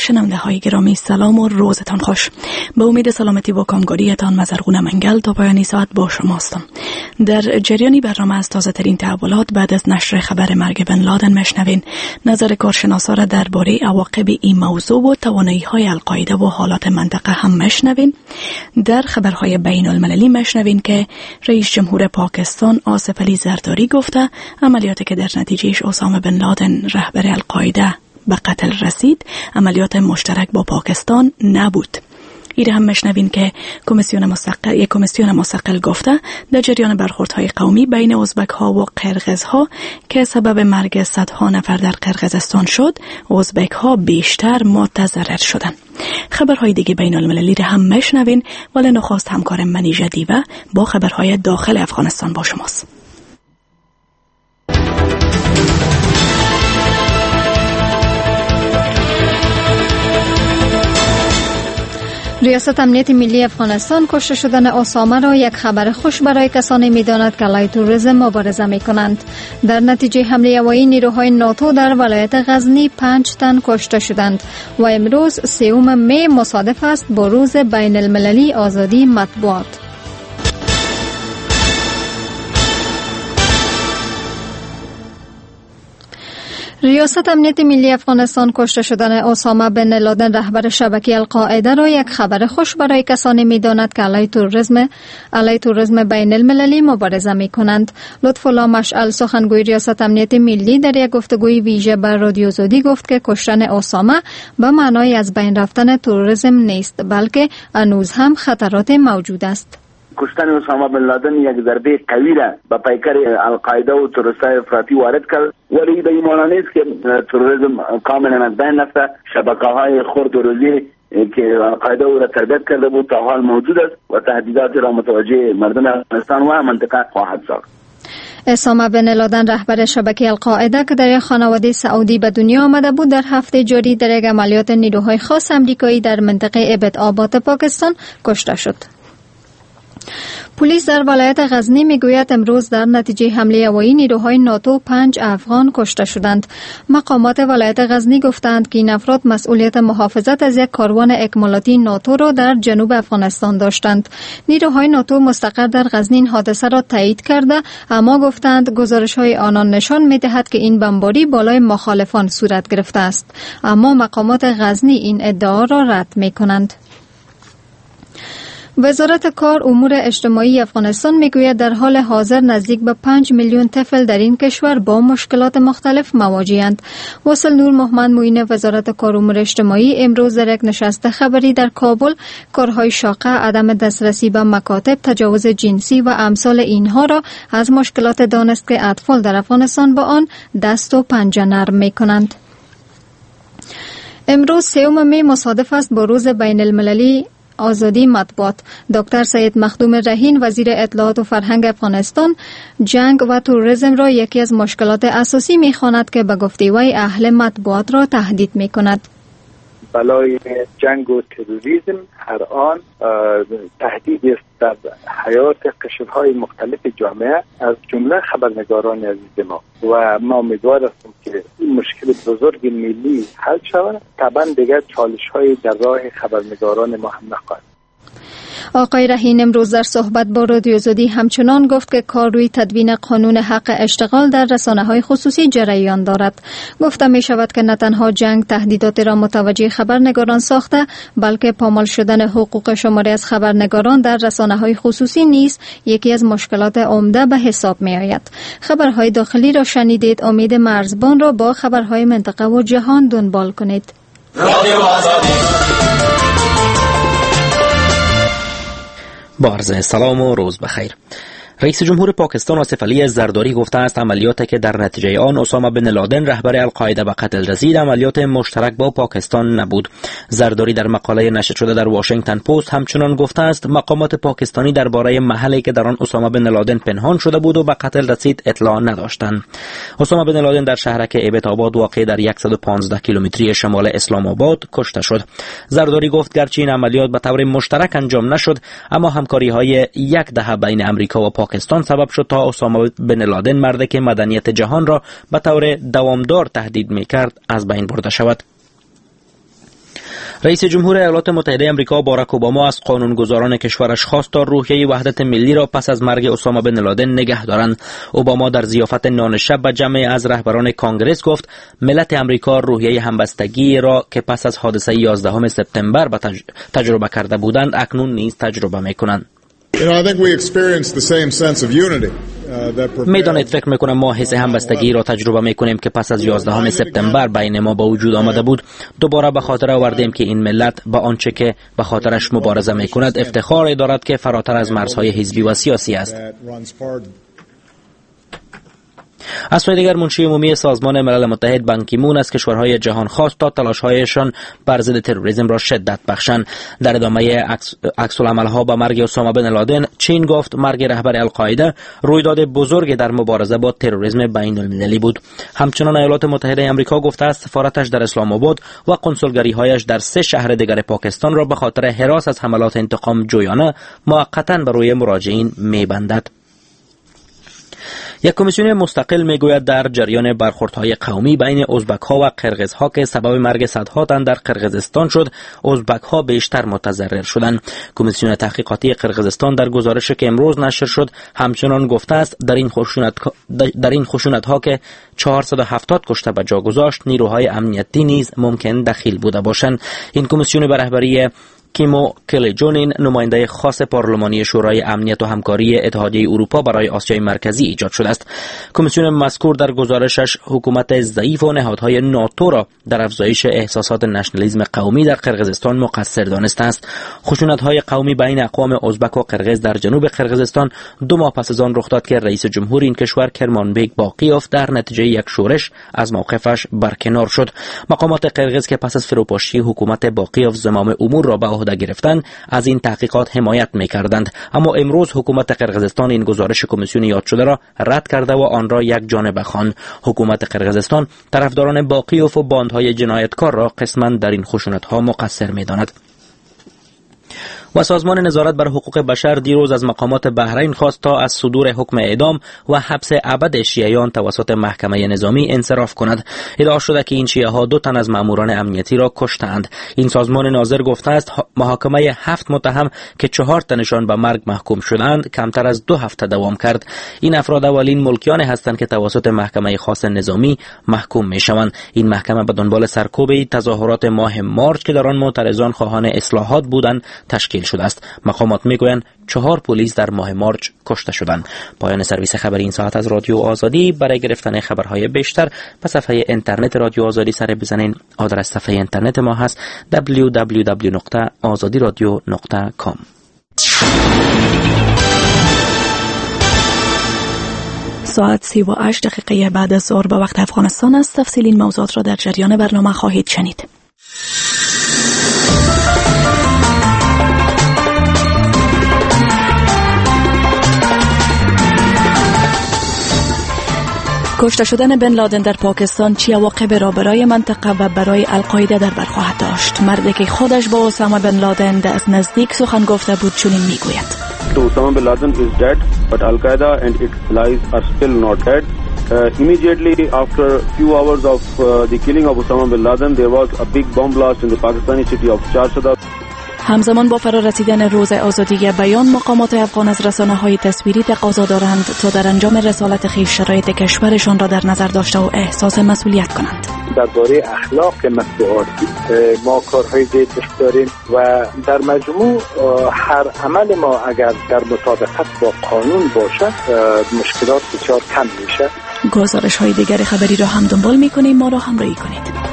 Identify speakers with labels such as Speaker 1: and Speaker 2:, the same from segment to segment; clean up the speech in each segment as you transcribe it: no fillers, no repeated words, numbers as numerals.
Speaker 1: شنونده های گرامی سلام و روزتان خوش. به امید سلامتی و کامگاریتان مزرگون منگل تا پایانی ساعت با شما هستم. در جریانی برنامه از تازه ترین تحولات بعد از نشر خبر مرگ بن لادن مشنوین نظر کارشناسا را درباره عواقب این موضوع و توانایی های القاعده و حالات منطقه هم مشنوین. در خبرهای بین المللی مشنوین که رئیس جمهور پاکستان آصف علی زرداری گفته عملیاتی که در نتیجهش اسامه بن لادن رهبر القاعده به قتل رسید عملیات مشترک با پاکستان نبود. ایره هم مشنوین که کمیسیون مستقل گفته در جریان برخوردهای قومی بین ازبک ها و قرقیز ها که سبب مرگ صدها نفر در قرقیزستان شد، ازبک ها بیشتر متضرر شدند. خبرهای دیگه بین المللی را هم مشنوین، ولی نخست همکار منی جدیوه با خبرهای داخل افغانستان با شماست.
Speaker 2: ریاست امنیت ملی افغانستان کشته شدن اسامه را یک خبر خوش برای کسانی می‌داند که علیه تروریسم مبارزه می‌کنند. در نتیجه حمله هوایی نیروهای ناتو در ولایت غزنی 5 تن کشته شدند و امروز 3 می مصادف است با روز بین المللی آزادی مطبوعات. ریاست امنیت ملی افغانستان کشته شدن اسامه بن لادن رهبر شبکه القاعده را یک خبر خوش برای کسانی می‌داند که علیه تروریسم بین المللی مبارزه می‌کنند. لطف الله مشعل سخنگوی ریاست امنیت ملی در یک گفتگوی ویژه بر رادیو زودی گفت که کشتن اسامه به معنای از بین رفتن تروریسم نیست، بلکه هنوز هم خطرات موجود است.
Speaker 3: کشتن اسامه بن لادن یک ضربه قوی را به پیکر القاعده و تروریستای افراطی وارد کرد، ولی به این معنی نیست که تروریسم کاملا از بین رفته. شبکه‌های خرد و روزی که القاعده او را تربیت کرده بود تا حال موجود است و تهدیدات را متوجه مردم افغانستان و منطقه خواهد ساخت.
Speaker 2: اسامه بن لادن رهبر شبکه القاعده که در یک خانواده سعودی به دنیا آمده بود در هفته جاری در یک عملیات نیروهای خاص امریکایی در منطقه ابد-آباد پاکستان کشته شد. پلیس در ولایت غزنی میگوید امروز در نتیجه حمله هوایی نیروهای ناتو 5 افغان کشته شدند. مقامات ولایت غزنی گفتند که این افراد مسئولیت محافظت از یک کاروان اکمالاتی ناتو را در جنوب افغانستان داشتند. نیروهای ناتو مستقر در غزنی این حادثه را تایید کرده، اما گفتند گزارش‌های آنان نشان می‌دهد که این بمباری بالای مخالفان صورت گرفته است، اما مقامات غزنی این ادعا را رد می‌کنند. وزارت کار امور اجتماعی افغانستان میگوید در حال حاضر نزدیک به 5 میلیون طفل در این کشور با مشکلات مختلف مواجه‌اند. وصل نور محمد معین وزارت کار امور اجتماعی امروز در یک نشست خبری در کابل کارهای شاقه، عدم دسترسی به مکاتب، تجاوز جنسی و امثال اینها را از مشکلات دانست که اطفال در افغانستان با آن دست و پنجه نرم می‌کنند. امروز 3 می مصادف است با روز بین المللی آزادی مطبوعات. دکتر سید مخدوم رهین وزیر اطلاعات و فرهنگ افغانستان جنگ و تروریسم را یکی از مشکلات اساسی می‌خواند که به گفته وی اهل مطبوعات را تهدید می‌کند.
Speaker 4: بلای جنگ و تروریسم هر آن تهدید است در حیات قشرهای مختلف جامعه از جمله خبرنگاران عزیز ما و ما امیدوار هستیم که این مشکل بزرگ ملی حل شود. طبعا دیگر چالش‌های در راه خبرنگاران ما هم نخواهد.
Speaker 2: آقای رهین امروز در صحبت با رادیو زودی همچنان گفت که کار روی تدوین قانون حق اشتغال در رسانه‌های خصوصی جریان دارد. گفته می شود که نه تنها جنگ تهدیدات را متوجه خبرنگاران ساخته، بلکه پامال شدن حقوق شماری از خبرنگاران در رسانه‌های خصوصی نیز یکی از مشکلات عمده به حساب می آید. خبرهای داخلی را شنیدید. امید مرزبان را با خبرهای منطقه و جهان دنبال کنید.
Speaker 5: رادیو آزادی. با عرض سلام و روز بخیر. رئیس جمهور پاکستان آصف علی زرداری گفته است عملیاتی که در نتیجه آن اسامه بن لادن رهبر القاعده به قتل رسید عملیات مشترک با پاکستان نبود. زرداری در مقاله نشر شده در واشنگتن پست همچنان گفته است مقامات پاکستانی درباره محلی که در آن اسامه بن لادن پنهان شده بود و به قتل رسید اطلاع نداشتند. اسامه بن لادن در شهرک ابد-آباد واقع در 115 کیلومتری شمال اسلام آباد کشته شد. زرداری گفت گرچه این عملیات به طور مشترک انجام نشد، اما همکاری‌های یک دهه بین امریکا و پاکستان سبب شد تا اسامه بن لادن مردی که مدنیت جهان را به طور دوامدار تهدید می‌کرد از بین برده شود. رئیس جمهور ایالات متحده آمریکا باراک اوباما از قانونگذاران کشورش خواست تا روحیه وحدت ملی را پس از مرگ اسامه بن لادن نگه دارند. اوباما در ضیافت نان شب به جمعی از رهبران کانگرس گفت ملت آمریکا روحیه همبستگی را که پس از حادثه 11 سپتامبر تجربه کرده بودند اکنون نیز تجربه می‌کنند. میدانید فکر میکنم ما حس همبستگی را تجربه میکنیم که پس از 11 سپتامبر بین ما به وجود آمده بود. دوباره به خاطر آوردیم که این ملت با آنچه که به خاطرش مبارزه میکند افتخاری دارد که فراتر از مرزهای حزبی و سیاسی است. از سوی دیگر منشی عمومی سازمان ملل متحد بان کی مون از کشورهای جهان خواست تا تلاش‌هایشان بر ضد تروریسم را شدت بخشند. در ادامه عکس‌العمل‌ها با مرگ اسامه بن لادن، چین گفت مرگ رهبر القاعده رویداد بزرگی در مبارزه با تروریسم بین‌المللی بود. همچنان ایالات متحده آمریکا گفته است سفارتش در اسلام آباد و کنسولگری‌هایش در 3 شهر دیگر پاکستان را به خاطر هراس از حملات انتقام جویانه موقتاً بر روی مراجعین می‌بندد. یک کمیسیون مستقل میگوید در جریان برخوردهای قومی بین ازبک‌ها و قرغیزها که سبب مرگ صدها تن در قرغیزستان شد، ازبک‌ها بیشتر متضرر شدند. کمیسیون تحقیقاتی قرغیزستان در گزارشی که امروز نشر شد همچنان گفته است در این خشونت‌ها که 470 کشته به جا گذاشت، نیروهای امنیتی نیز ممکن دخیل بوده باشند. این کمیسیون به رهبری کیمو کلیجونین نماینده خاص پارلمانی شورای امنیت و همکاری اتحادیه اروپا برای آسیای مرکزی ایجاد شده است. کمیسیون مذکور در گزارشش حکومت ضعیف و نهادهای ناتو را در افزایش احساسات نشنالیسم قومی در قرغیزستان مقصر دانسته است. خشونت‌های قومی بین اقوام ازبک و قرغیز در جنوب قرغیزستان 2 ماه پس از آن رخ داد که رئیس جمهور این کشور کرمانبک باقیوف در نتیجه یک شورش از موقفش برکنار شد. مقامات قرغیز که پس از فروپاشی حکومت باقیوف زمام امور را به عهده گرفتند از این تحقیقات حمایت می‌کردند، اما امروز حکومت قرغیزستان این گزارش کمیسیون یاد شده را رد کرده و آن را یک جانبه خواند. حکومت قرغیزستان طرفداران باقیوف و باندهای جنایتکار را قسماً در این خشونت‌ها مقصر می‌داند. و سازمان نظارت بر حقوق بشر دیروز از مقامات بحرین خواست تا از صدور حکم اعدام و حبس ابد شیعیان توسط محکمه نظامی انصراف کند. ادعا شده که این شیعه‌ها 2 تن از ماموران امنیتی را کشتند. این سازمان ناظر گفته است محاکمه 7 متهم که 4 تنشان به مرگ محکوم شدند کمتر از 2 هفته دوام کرد. این افراد اولین ملکیان هستند که توسط محکمه خاص نظامی محکوم می‌شوند. این محکمه به دنبال سرکوب تظاهرات ماه مارچ که در آن معترضان خواهان اصلاحات بودند تشکیل شده است. مقامات میگویند 4 پلیس در ماه مارچ کشته شدند. پایان سرویس خبری این ساعت از رادیو آزادی. برای گرفتن خبرهای بیشتر به صفحه اینترنت رادیو آزادی سر بزنین. آدرس صفحه اینترنت ما هست www.azadiradio.com.
Speaker 1: ساعت 38 دقیقه بعد از ظهر به وقت افغانستان است. تفصیل این موضوعات را در جریان برنامه خواهید شنید. کشته شدن بن لادن در پاکستان چه عواقبی را برای منطقه و برای القاعده در بر خواهد داشت؟ مردی که خودش با اسامه بن لادن از نزدیک سخن گفته بود چنین میگوید.
Speaker 6: Osama bin Laden is dead, but Al-Qaeda and its allies are still not dead. Immediately after few hours of the killing of Osama bin Laden, there was a big bomb blast in the Pakistani city of Charshada.
Speaker 1: همزمان با فرارسیدن روز آزادی بیان، مقامات افغان از رسانه‌های تصویری تقاضا دارند تا در انجام رسالت خویش شرایط کشورشان را در نظر داشته و احساس مسئولیت کنند.
Speaker 4: درباره اخلاق مطبوعاتی ما کارهای زیادش داریم و در مجموع هر عمل ما اگر در مطابقت با قانون باشد مشکلات بسیار کم میشه.
Speaker 1: گزارش‌های دیگر خبری را هم دنبال می‌کنیم، ما را همراهی کنید.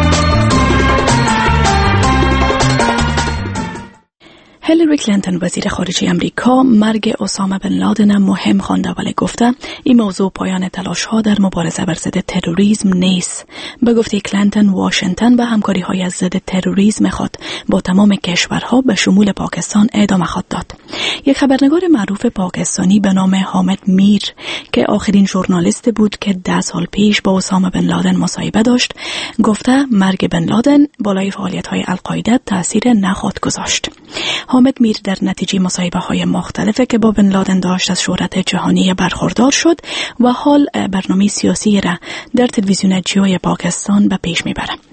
Speaker 1: هیلاری کلینتون وزیر خارجه امریکا مرگ اسامه بن لادن مهم خوانده ولی گفته این موضوع پایان تلاش‌ها در مبارزه بر ضد تروریسم نیست. به گفته کلینتون واشنگتن به همکاری‌های از ضد تروریسم خود با تمام کشورها به شمول پاکستان ادامه خواهد داد. یک خبرنگار معروف پاکستانی به نام حامد میر که آخرین ژورنالیست بود که 10 سال پیش با اسامه بن لادن مصاحبه داشت، گفته مرگ بن لادن بالای فعالیت‌های القاعده تأثیر نخواهد گذاشت. حامد میر در نتیجه مصاحبه‌های مختلفی که با بن لادن داشت از شهرت جهانی برخوردار شد و حال برنامه سیاسی را در تلویزیون جیوی پاکستان به پیش میبره.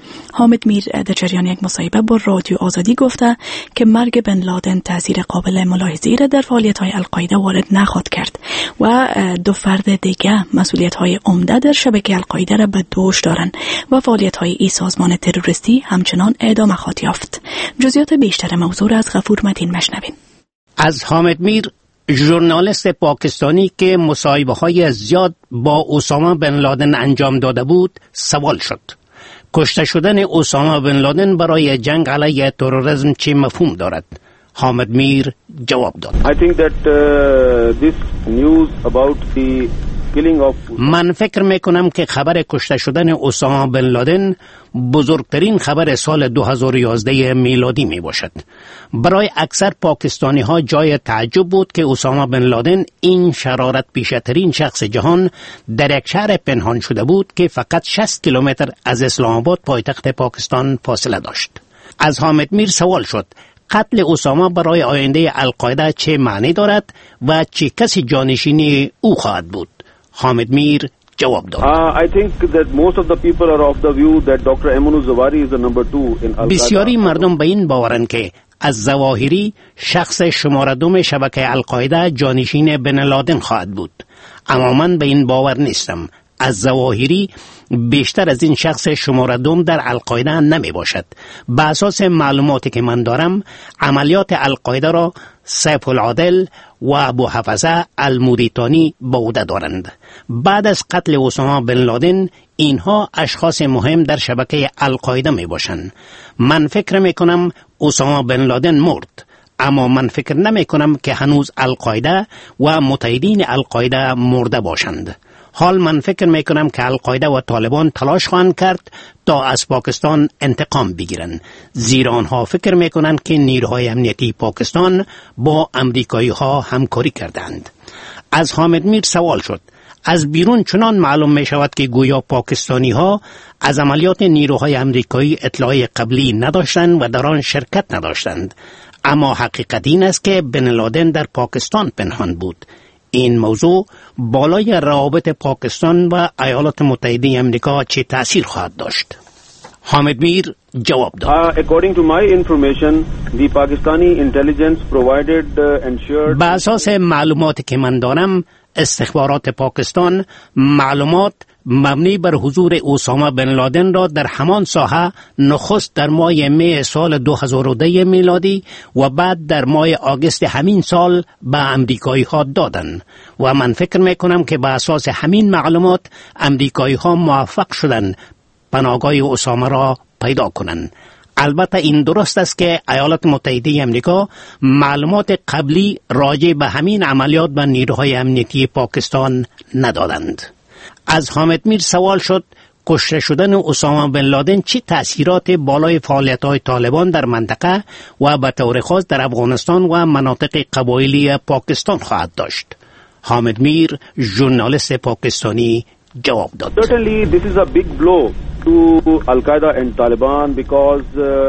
Speaker 1: حامد میر در جریان یک مصاحبه با رادیو آزادی گفته که مرگ بن لادن تاثیر قابل ملاحظه‌ای را در فعالیت‌های القاعده وارد نخواهد کرد و دو فرد دیگر مسئولیت‌های عمده در شبکه القاعده را به دوش دارند و فعالیت‌های این سازمان تروریستی همچنان ادامه خواهد یافت. جزئیات بیشتر موضوع از غفور متین مشنوین.
Speaker 7: از حامد میر، ژورنالیست پاکستانی که مصاحبه‌های زیاد با اسامه بن لادن انجام داده بود، سوال شد: کشته شدن اسامه بن لادن برای جنگ علیه تروریسم چه مفهوم دارد؟ حامد میر جواب داد:
Speaker 6: I think that this news about the killing of
Speaker 7: من فکر میکنم که خبر کشته شدن اسامه بن لادن بزرگترین خبر سال 2011 میلادی می باشد. برای اکثر پاکستانی ها جای تعجب بود که اسامه بن لادن، این شرارت پیشه‌ترین شخص جهان، در یک شهر پنهان شده بود که فقط 60 کیلومتر از اسلام آباد پایتخت پاکستان فاصله داشت. از حامد میر سوال شد: قتل اسامه برای آینده القاعده چه معنی دارد و چه کسی جانشین او خواهد بود؟ حامد میر جواب داد:
Speaker 6: I think that most of the people are of the view that Dr. Ayman al-Zawahiri is the number 2 in Al-Qaeda.
Speaker 7: بسیاری مردم به این باورند که از ظواهری شخص شماره 2 شبکه القاعده جانشین بن لادن خواهد بود. اما من به این باور نیستم. از ظواهری بیشتر از این شخص شماره 2 در القاعده نمی باشد. به اساس معلوماتی که من دارم، عملیات القاعده را سیف العادل و ابو حفظه الموریتانی به عهده دارند. بعد از قتل اسامه بن لادن، اینها اشخاص مهم در شبکه القاعده می باشند. من فکر می کنم اسامه بن لادن مرد، اما من فکر نمی کنم که هنوز القاعده و متحدین القاعده مرده باشند. حال من فکر می کنم که القاعده و طالبان تلاش خواهند کرد تا از پاکستان انتقام بگیرند، زیرا آنها فکر می کنند که نیروهای امنیتی پاکستان با امریکایی ها همکاری کردند. از حامد میر سوال شد: از بیرون چنان معلوم می شود که گویا پاکستانی ها از عملیات نیروهای امریکایی اطلاع قبلی نداشتند و در آن شرکت نداشتند، اما حقیقت این است که بن لادن در پاکستان پنهان بود. این موضوع بالای روابط پاکستان و ایالات متحده امریکا چه تأثیر خواهد داشت؟ حامد میر جواب داد:
Speaker 6: According to my information, the Pakistani intelligence provided ensured.
Speaker 7: به اساس معلوماتی که من دارم، استخبارات پاکستان معلومات مبنی بر حضور اسامه بن لادن را در همان ساحه نخست در ماه می سال 2002 میلادی و بعد در ماه آگوست همین سال به امریکایی ها دادند و من فکر میکنم که به اساس همین معلومات امریکایی ها موفق شدند پناهگاه اسامه را پیدا کنند. البته این درست است که ایالات متحده امریکا معلومات قبلی راجع به همین عملیات به نیروهای امنیتی پاکستان ندادند. از حامد میر سوال شد: کشته شدن اسامه بن لادن چه تأثیرات بالای فعالیت‌های طالبان در منطقه و به طور خاص در افغانستان و مناطق قبایلی پاکستان خواهد داشت؟ حامد میر، ژورنالیست پاکستانی، جواب داد:
Speaker 6: Certainly this is a big blow to Al-Qaeda and Taliban because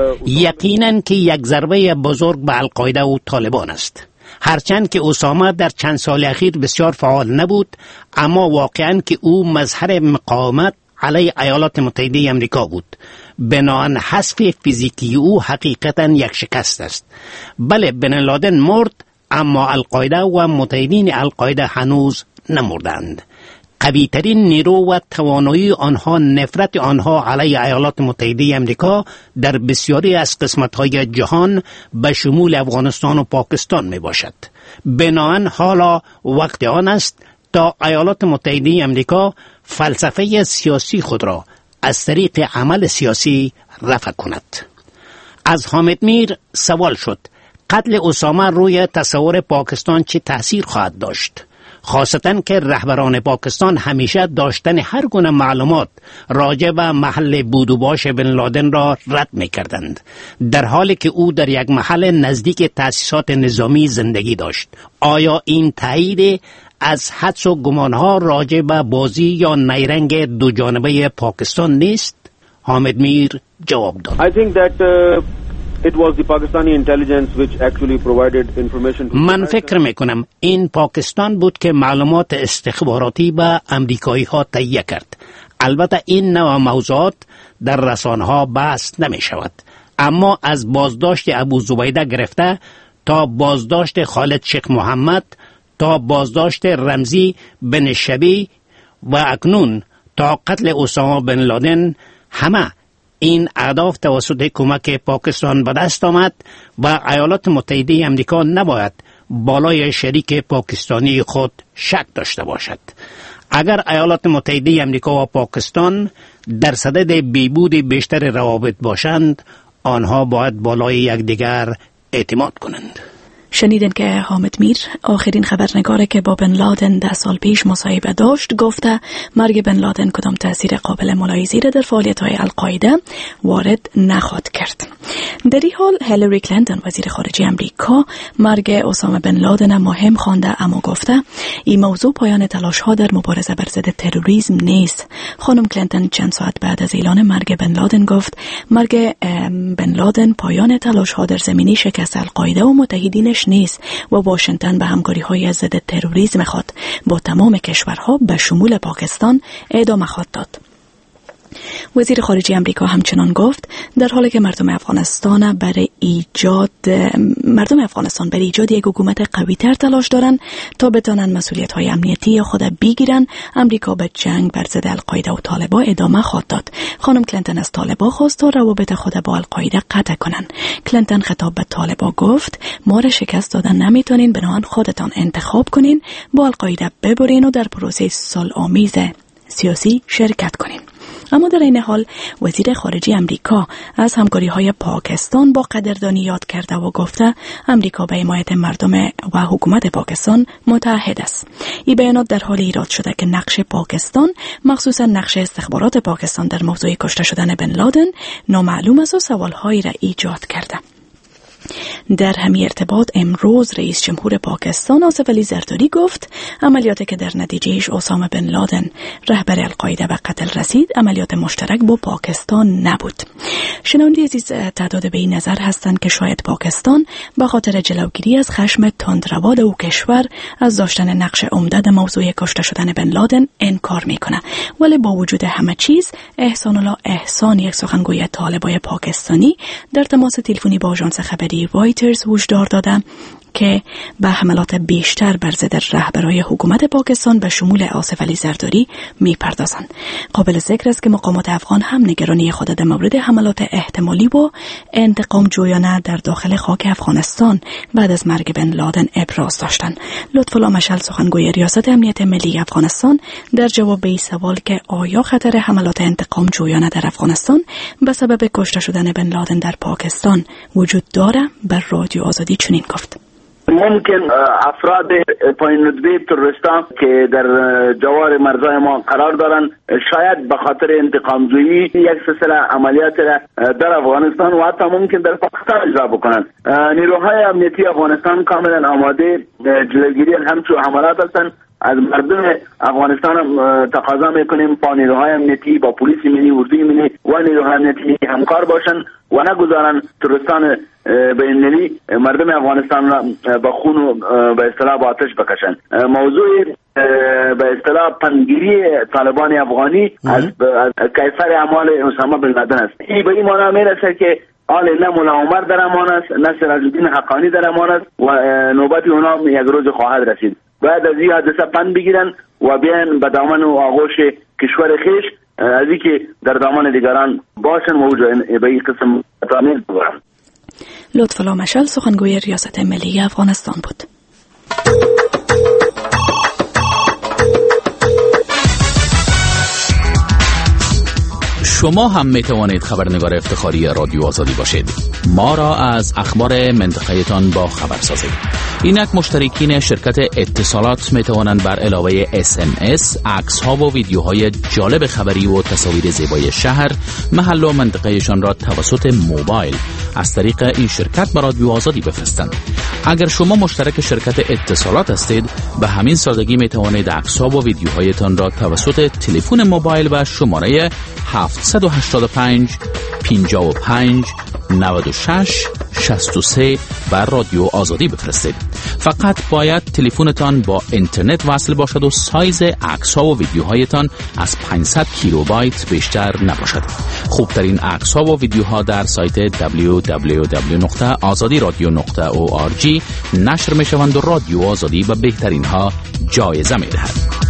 Speaker 7: یقیناً که یک ضربه بزرگ به القاعده و طالبان است. هرچند که اسامه در چند سال اخیر بسیار فعال نبود، اما واقعاً که او مظهر مقاومت علیه ایالات متحده امریکا بود. بنابراین حذف فیزیکی او حقیقتاً یک شکست است. بله، بن لادن مرد، اما القاعده و متحدین القاعده هنوز نمردند. قوی‌ترین نیرو و توانایی آنها، نفرت آنها علیه ایالات متحده امریکا در بسیاری از قسمت‌های جهان به شمول افغانستان و پاکستان می باشد. بنابراین حالا وقت آن است تا ایالات متحده امریکا فلسفه سیاسی خود را از طریق عمل سیاسی رفع کند. از حامد میر سوال شد: قتل اسامه روی تصور پاکستان چه تأثیر خواهد داشت؟ خاصتاً که رهبران پاکستان همیشه داشتن هر گونه معلومات راجع به محل بود و باش بن لادن را رد می‌کردند، در حالی که او در یک محل نزدیک تأسیسات نظامی زندگی داشت. آیا این تایید از حدس و گمانها راجع به بازی یا نیرنگ دو جانبه پاکستان نیست؟ حامد میر جواب داد:
Speaker 6: I think that it was the Pakistani intelligence which actually provided information to
Speaker 7: من فکر میکنم این پاکستان بود که معلومات استخباراتی به امریکایی ها تهیه کرد. البته این نوع موضوعات در رسانه‌ها بحث نمی شود، اما از بازداشت ابو زبیده گرفته تا بازداشت خالد شیخ محمد، تا بازداشت رمزی بن شبی و اکنون تا قتل اسامه بن لادن، همه این اهداف توسط کمک پاکستان به دست آمد و ایالات متحده آمریکا نباید بالای شریک پاکستانی خود شک داشته باشد. اگر ایالات متحده آمریکا و پاکستان در صدد بیبود بیشتر روابط باشند، آنها باید بالای یکدیگر اعتماد کنند.
Speaker 1: شنیدن که حامد میر، آخرین خبرنگاری که با بن لادن 10 سال پیش مصاحبه داشت، گفته مرگ بن لادن کدام تاثیر قابل ملاحظه‌ای را در فعالیت‌های القاعده وارد نخواهد کرد. در این حال هیلاری کلینتون وزیر خارجه امریکا مرگ اسامه بن لادن مهم خوانده، اما گفته این موضوع پایان تلاش‌ها در مبارزه بر ضد تروریسم نیست. خانم کلینتون چند ساعت بعد از اعلان مرگ بن لادن گفت مرگ بن لادن پایان تلاش‌ها در زمینه شکست القاعده و متحدینش نیست و واشنگتن به همکاری‌های ضد تروریسم خود با تمام کشورها به شمول پاکستان ادامه خواهد داد. وزیر خارجه امریکا همچنان گفت در حالی که مردم افغانستان برای ایجاد یک حکومت قوی تر تلاش دارند تا بتوانند مسئولیت‌های امنیتی خود بگیرند، امریکا به جنگ بر ضد القاعده و طالبان ادامه خواهد داد. خانم کلینتون از طالبان خواست تا روابط خود با القاعده قطع کنند. کلینتون خطاب به طالبان گفت ما را شکست دادن نمیتونین، بنابراین خودتان انتخاب کنین، با القاعده ببرین و در پروسه صلح‌آمیز سیاسی شرکت کنین. اما در این حال وزیر خارجه امریکا از همکاری‌های پاکستان با قدردانی یاد کرده و گفته امریکا به حمایت مردم و حکومت پاکستان متحد است. این بیانات در حال ایراد شده که نقش پاکستان، مخصوصا نقش استخبارات پاکستان در موضوع کشته شدن بن لادن نامعلوم است و سوال‌هایی را ایجاد کرده. در همین ارتباط امروز رئیس جمهور پاکستان آصف علی زرداری گفت عملیاتی که در نتیجهش اسامه بن لادن رهبر القاعده به قتل رسید عملیات مشترک با پاکستان نبود. شنونده عزیز، تعداد به این نظر هستند که شاید پاکستان به خاطر جلوگیری از خشم تندرو او کشور از داشتن نقش عمده در موضوع کشته شدن بن لادن انکار میکنه، ولی با وجود همه چیز احسان الله احسان، یک سخنگوی طالبای پاکستانی، در تماس تلفنی با آژانس خبری رایترز هشدار داده که به حملات بیشتر بر ضد رهبرای حکومت پاکستان به شمول آصف علی زرداری میپردازند. قابل ذکر است که مقامات افغان هم نگرانی خود در مورد حملات احتمالی و انتقام جویانه در داخل خاک افغانستان بعد از مرگ بن لادن ابراز داشتند. لطف‌الله مشعل، سخنگوی ریاست امنیت ملی افغانستان، در جواب به این سوال که آیا خطر حملات انتقام جویانه در افغانستان به سبب کشته شدن بن لادن در پاکستان وجود داره، بر رادیو آزادی چنین گفت:
Speaker 3: ممکن افراد پایین رتبه تروریستا که در جوار مرزهای ما قرار دارند شاید به خاطر انتقامجویی یک سلسله عملیات در افغانستان و حتی ممکن در پاکستان اجرا بکنند. نیروهای امنیتی افغانستان کاملا آماده جلوگیری همچون حملات هستند. از مردم افغانستان تقاضا میکنیم با نیروهای امنیتی، با پلیس ملی، اردوی ملی و نیروهای امنیتی همکار باشند و نگذارن تروریستان بین‌المللی مردم افغانستان را به خون و به اصطلاح با آتش بکشند. موضوع به اصطلاح پنگیری طالبان افغانی از کیفر اعمال اسامه بن لادن است. این به این معنا میرسه که حال نه مولا عمر در امان است، نه سراج‌الدین حقانی در امان است و نوبت اونا یک روز خواهد رسید. باید از این حادثه پند بگیرن و بیان به دامن و آغوش کشور خیش، از این که در دامن دیگران باشن و به این قسم تعمیل بگرن.
Speaker 1: لطف‌الله مشعل، سخنگوی ریاست ملی افغانستان بود.
Speaker 8: شما هم می توانید خبرنگار افتخاری رادیو آزادی باشید. ما را از اخبار منطقه تان با خبر سازید. اینک مشترکین شرکت اتصالات می توانند بر علاوه SMS عکس ها و ویدیوهای جالب خبری و تصاویر زیبای شهر، محل و منطقهشان را توسط موبایل از طریق این شرکت به رادیو آزادی بفرستند. اگر شما مشترک شرکت اتصالات هستید، به همین سادگی می توانید عکس ها و ویدیوهایتان را توسط تلفن موبایل و شماره 785 55 96 63 بر رادیو آزادی بفرستید. فقط باید تلفنتان با اینترنت وصل باشد و سایز عکس‌ها و ویدیوهایتان از 500 کیلوبایت بیشتر نباشد. خوبترین عکس‌ها و ویدیوها در سایت www.azadiradio.org نشر می‌شوند و رادیو آزادی به بهترین ها جایزه می‌دهد.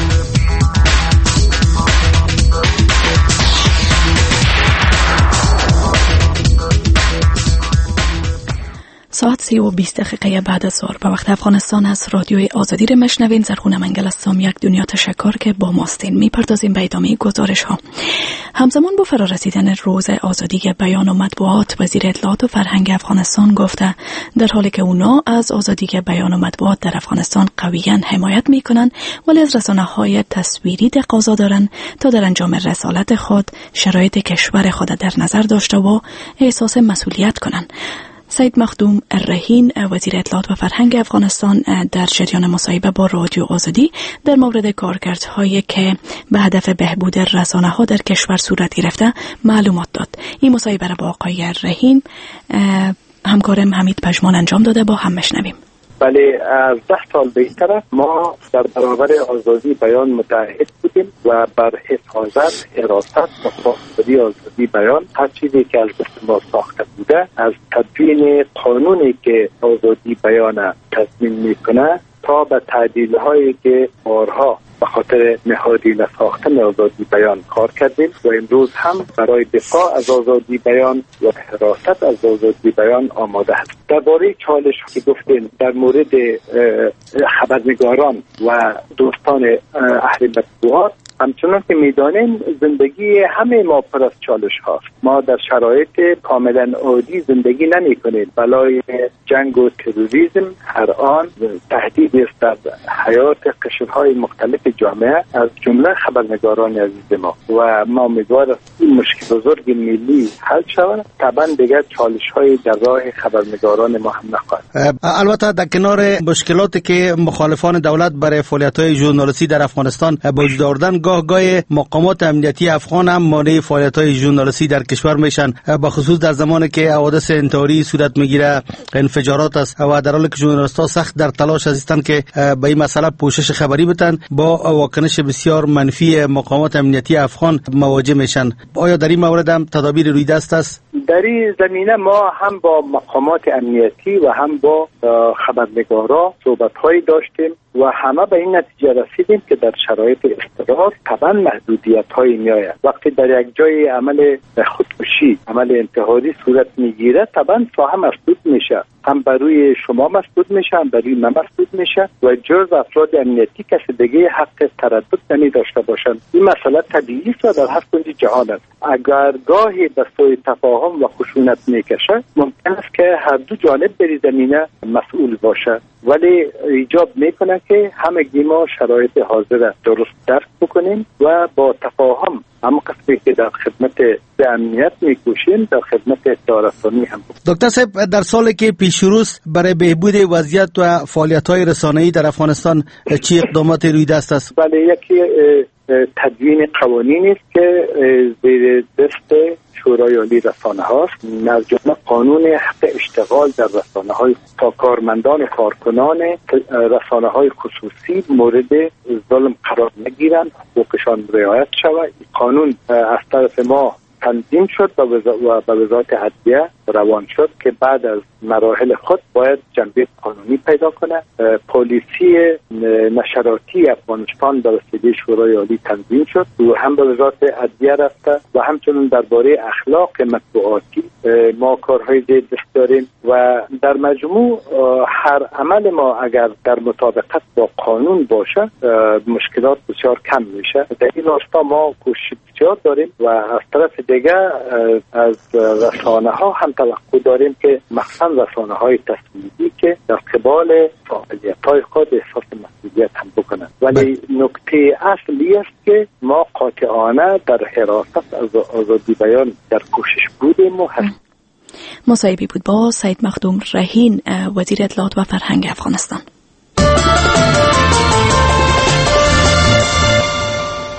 Speaker 1: ساعت 3:20 بعد از ظهر به وقت افغانستان از رادیوی آزادی را مشنوین. زرغونه منگل هستم. یک دنیا تشکر که با ماستین. میپردازیم به ادامه گزارش ها. همزمان با فرارسیدن روز آزادی بیان و مطبوعات، وزیر اطلاعات و فرهنگ افغانستان گفته در حالی که اونا از آزادی بیان و مطبوعات در افغانستان قویاً حمایت میکنن، ولی از رسانه‌های تصویری تقاضا دارن تا در انجام رسالت خود شرایط کشور خود در نظر داشته و احساس مسئولیت کنن. سید مخدوم الرهین، وزیر اطلاعات و فرهنگ افغانستان، در جریان مصاحبه با رادیو آزادی در مورد کارکردهایی که به هدف بهبود رسانه‌ها در کشور صورت گرفته معلومات داد. این مصاحبه را با آقای الرهین همکارم حمید پژمان انجام داده. با هم بشنویم.
Speaker 4: بله، از 10 سال بیشتر ما در برابر آزادی بیان متحد بودیم و بر حفاظت، حراست و پاسداری آزادی بیان هر چیزی که از دست ما ساخته بوده، از تدوین قانونی که آزادی بیان تضمین میکنه تا به تعدیل‌هایی که بارها به خاطر نهادی نساختن آزادی بیان کار کردیم و امروز هم برای دفاع از آزادی بیان و حراست از آزادی بیان آماده هستیم. درباره چالش که گفتیم در مورد خبرنگاران و دوستان اهل مطبوعات، همچنان که میدانیم زندگی همه ما پر از چالش هاست. ما در شرایط کاملا عادی زندگی نمی کنیم. بلای جنگ و تروریسم هر آن تهدیدی است در حیات قشرهای مختلف جامعه، از جمله خبرنگاران عزیز ما، و ما امیدواریم این مشکل بزرگ ملی حل شود. طبعا دیگر چالش های در راه خبرنگاران ما هم نخواهد.
Speaker 9: البته در کنار مشکلاتی که مخالفان دولت برای فعالیت‌های ژورنالیستی در افغانستان به وجود آوردن، گاه مقامات امنیتی افغان هم مانع فعالیت‌های ژورنالیستی در کشور میشن، به خصوص در زمانی که حوادث انتحاری صورت میگیره، انفجارات است و در حالی که ژورنالیست‌ها سخت در تلاش هستند که به این مسئله پوشش خبری بدن، با واکنش بسیار منفی مقامات امنیتی افغان مواجه میشن. آیا در این مورد هم تدابیر روی دست است؟
Speaker 4: در این زمینه ما هم با مقامات امنیتی و هم با خبرنگارا صحبت‌هایی داشتیم و همه به این نتیجه رسیدیم که در شرایط اضطرار طبعا محدودیت‌هایی میآید. وقتی در یک جای عمل خودکشی، عمل انتحاری صورت میگیره، طبعا ساحه مسدود میشه، هم برای شما مسدود میشه، هم برای من مسدود میشه و جز افراد امنیتی کسی دیگه حق تردد نمی داشته باشند. این مسئله طبیعی است و در هر کنج جهان است. اگر گاهی به سوی تفاهم و خشونت میکشه، ممکن است که هر دو جانب بری زمینه مسئول باشه، ولی ایجاب میکنه که همگی ما شرایط حاضر درست درک بکنیم و با تفاهم اما قسمی که در خدمت امنیت میکوشیم در خدمت اطلاع رسانی هم بکنیم.
Speaker 9: دکتر صاحب، در سالی که پیش روست برای بهبود وضعیت و فعالیت‌های رسانه‌ای در افغانستان چه اقدامات روی دست است؟
Speaker 4: بله، یکی تدوین قوانینی است که زیر دست شورای عالی رسانه هاست، از جمله قانون حق اشتغال در رسانه های تا کارمندان و کارکنان رسانه های خصوصی مورد ظلم قرار نگیرند، حقوقشان رعایت شود. قانون از طرف ما تنظیم شد و به وزارت عدلیه روان شد که بعد از مراحل خود باید جنبه قانونی پیدا کنه. پلیسی نشراتی افغانستان به وسیله شورای عالی تنظیم شد و هم به وزارت عدلیه رفته و همچنین درباره اخلاق مطبوعاتی ما کارهای زیاد دست داریم و در مجموع هر عمل ما اگر در مطابقت با قانون باشه مشکلات بسیار کم میشه. در این راستا ما کوشش بسیار داریم و از طرف دیگه از رسانه ها هم توقع داریم که مخصوصا رسانه های تصویری که در قبال فعالیت های خود احساس مسئولیت هم بکنند. ولی نکته اصلی است که ما قاطعانه در حراست از آزادی بیان در کوشش بودیم و هستیم.
Speaker 1: مصاحبه بود با سید مخدوم رهین، وزیر اطلاعات و فرهنگ افغانستان.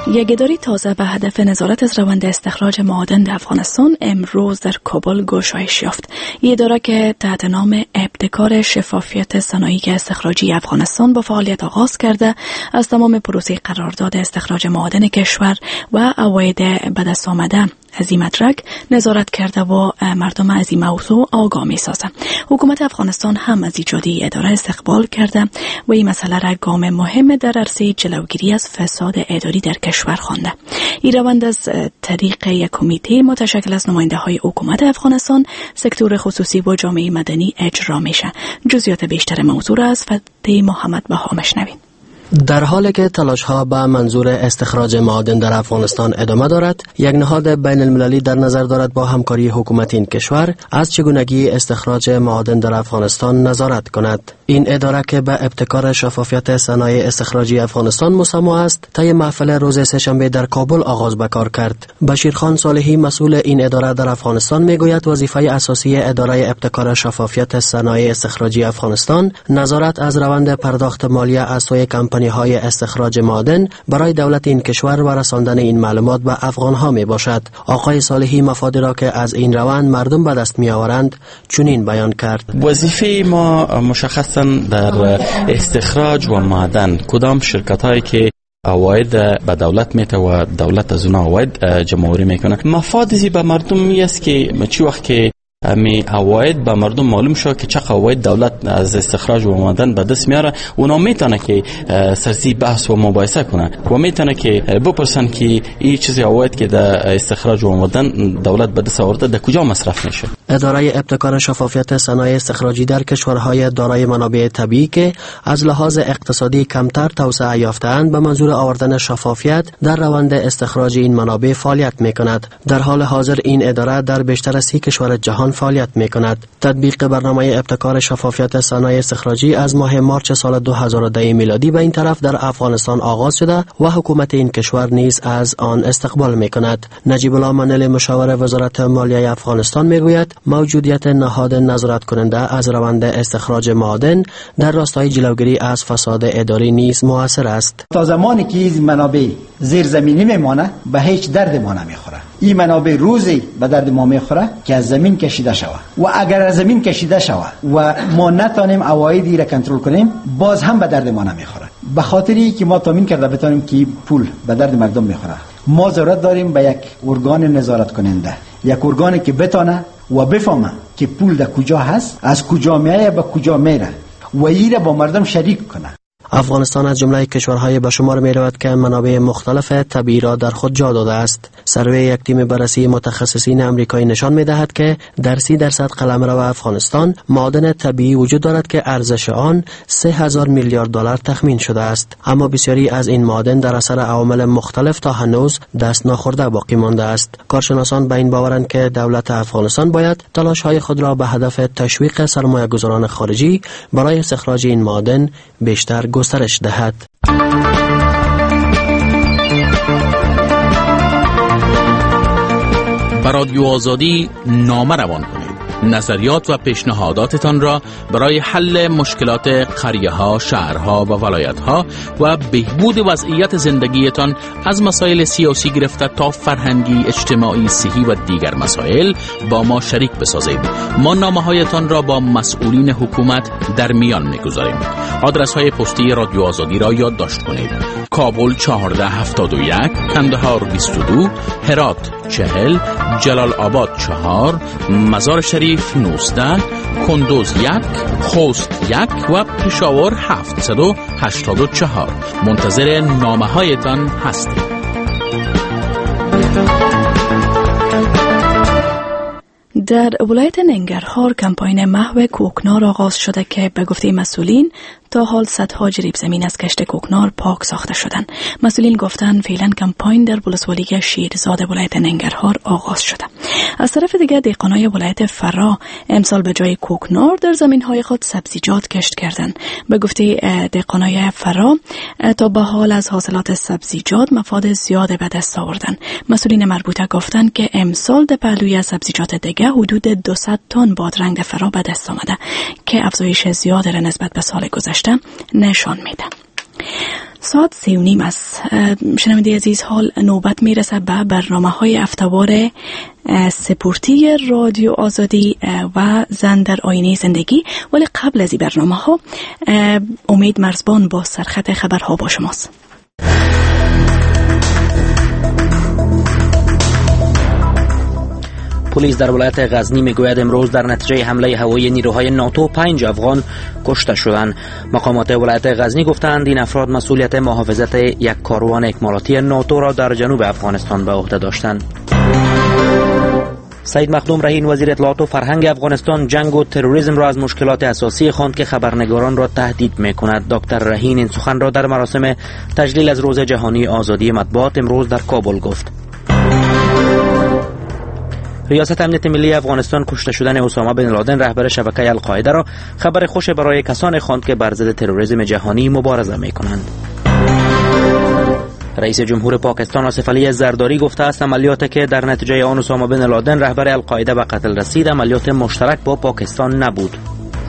Speaker 1: یک اداره تازه به هدف نظارت از روند استخراج معادن در افغانستان امروز در کابل گشایش یافت. این اداره که تحت نام ابتکار شفافیت صنایع استخراجی افغانستان با فعالیت آغاز کرده، از تمام پروسه قرارداد استخراج معادن کشور و عواید به دست آمده از این مدرک نظارت کرده و مردم از این موضوع آگاه می سازه. حکومت افغانستان هم از ایجاد اداره استقبال کرده و این مسئله را گام مهم در عرصه جلوگیری از فساد اداری در کشور خوانده. این روند از طریق یک کمیته متشکل از نماینده های حکومت افغانستان، سکتور خصوصی و جامعه مدنی اجرا میشه. جزئیات بیشتر موضوع را از فتح محمد بها مشنوین.
Speaker 10: در حالی که تلاش‌ها به منظور استخراج معادن در افغانستان ادامه دارد، یک نهاد بین المللی در نظر دارد با همکاری حکومت این کشور از چگونگی استخراج معادن در افغانستان نظارت کند. این اداره که به ابتکار شفافیت صنایع استخراجی افغانستان مسمى است، طی محفل روز سه‌شنبه در کابل آغاز به کار کرد. بشیرخان صالحی مسئول این اداره در افغانستان میگوید وظیفه اساسی اداره ابتکار شفافیت صنایع استخراجی افغانستان نظارت از روند پرداخت مالیه از سوی کمپانی‌های استخراج معادن برای دولت این کشور و رساندن این معلومات به افغان‌ها می باشد. آقای صالحی مفادی را که از این روند مردم به دست می‌آورند چنین بیان کرد:
Speaker 11: وظیفه ما مشخصاً در استخراج و معدن کدام شرکت‌هایی که عواید به دولت میته و دولت از اون عواید جمع‌آوری میکنه، مفاد به مردم می است که چی وقت که می عواید به مردم معلوم شد که چقدر عواید دولت از استخراج و معدن به دست میاره، اونا میتونه که سرزی بحث و مباحثه کنه و میتونه که بپرسن که این چیزی عواید که در استخراج و معدن دولت به دست آورده در کجا مصرف میشه.
Speaker 10: اداره ابتکار شفافیت صنایع استخراجی در کشورهای دارای منابع طبیعی که از لحاظ اقتصادی کمتر توسعه یافته‌اند به منظور آوردن شفافیت در روند استخراج این منابع فعالیت میکند. در حال حاضر این اداره در بیشتر از 30 کشور جهان فعالیت میکند. تطبیق برنامه ابتکار شفافیت صنایع استخراجی از ماه مارچ سال 2010 میلادی به این طرف در افغانستان آغاز شده و حکومت این کشور نیز از آن استقبال میکند. نجیب الله منل مشاور وزارت مالیه افغانستان میگوید موجودیت نهاد نظارت کننده از روند استخراج معادن در راستای جلوگیری از فساد اداری نیز مؤثر است.
Speaker 12: تا زمانی که این منابع زیرزمینی میمانه به هیچ درد ما نمیخوره. این منابع روزی به درد ما میخوره که از زمین کشیده شود و اگر از زمین کشیده شود و ما نتونیم عوایدی را کنترل کنیم باز هم به درد ما نمیخوره. به خاطری که ما تامین کرده بتونیم که پول به درد مردم میخوره، ما ضرورت داریم به یک ارگان نظارت کننده، یک ارگانی که بتونه و بفهمه که پول در کجا هست، از کجا میایه به کجا میره و این را با مردم شریک کنه.
Speaker 10: افغانستان از جمله کشورهای به شمار می رود که منابع مختلف طبیعی را در خود جا داده است. سروی یک تیم بررسی متخصصین آمریکایی نشان می دهد که در 30% قلمرو افغانستان معادن طبیعی وجود دارد که ارزش آن 3000 میلیارد دلار تخمین شده است، اما بسیاری از این معادن در اثر عوامل مختلف تا هنوز دست ناخورده باقی مانده است. کارشناسان به این باورند که دولت افغانستان باید تلاش‌های خود را به هدف تشویق سرمایه‌گذاران خارجی برای استخراج این معادن بیشتر گسترش دهد.
Speaker 8: به رادیو آزادی نامه روان کنید. نظریات و پیشنهاداتتان را برای حل مشکلات قریه‌ها، شهرها و ولایت‌ها و بهبود وضعیت زندگیتان از مسائل سیاسی گرفته تا فرهنگی، اجتماعی، صحی و دیگر مسائل با ما شریک بسازید. ما نامه‌هایتان را با مسئولین حکومت در میان می‌گذاریم. آدرس‌های پستی رادیو آزادی را یادداشت کنید: کابل 1471، کندهار 22، هرات 40، جلال آباد 4، مزار شریف 19، کندوز 1، خوست 1 و پشاور 784. منتظر نامه‌هایتان هستیم.
Speaker 1: در ولایت ننگرهار کمپاین محو کوکنار آغاز شده که به گفته مسئولین تا حال صدها جریب زمین از کشت کوکنار پاک ساخته شدن. مسئولین گفتن فعلا کمپاین در ولسوالی شیرزاد ولایت ننگرهار آغاز شده. از طرف دیگر دهقانای ولایت فرا امسال به جای کوکنار در زمین‌های خود سبزیجات کشت کردند. به گفته دهقانای فرا تا به حال از حاصلات سبزیجات مفاد زیاد به دست آوردن. مسئولین مربوطه گفتند که امسال در پهلوی از سبزیجات دیگه حدود 200 تن بادرنگ در فرا به دست آمده که افزایش زیاد را نسبت به سال گذشته نشان میده. ساعت 3:30 است. شنونده عزیز، حال نوبت میرسه به برنامه‌های هفته‌وار سپورتی رادیو آزادی و زن در آینه زندگی. ولی قبل از این برنامه‌ها امید مرزبان با سرخط خبرها با شماست.
Speaker 5: پلیس در ولایت غزنی میگوید امروز در نتیجه حمله هوایی نیروهای ناتو 5 افغان کشته شدند. مقامات ولایت غزنی گفتند این افراد مسئولیت محافظت یک کاروان اکمالاتی ناتو را در جنوب افغانستان به عهده داشتند. سید مخدوم رهین وزیر اطلاعات و فرهنگ افغانستان جنگ و تروریسم را از مشکلات اساسی خواند که خبرنگاران را تهدید می‌کند. دکتر رهین این سخن را در مراسم تجلیل از روز جهانی آزادی مطبوعات امروز در کابل گفت. ریاست امنیت ملی افغانستان کشته شدن اسامه بن لادن رهبر شبکه القاعده را خبر خوش برای کسانی خواند که بر ضد تروریسم جهانی مبارزه می‌کنند. رئیس جمهور پاکستان آصف علی زرداری گفته است عملیاتی که در نتیجه آن اسامه بن لادن رهبر القاعده به قتل رسید عملیات مشترک با پاکستان نبود.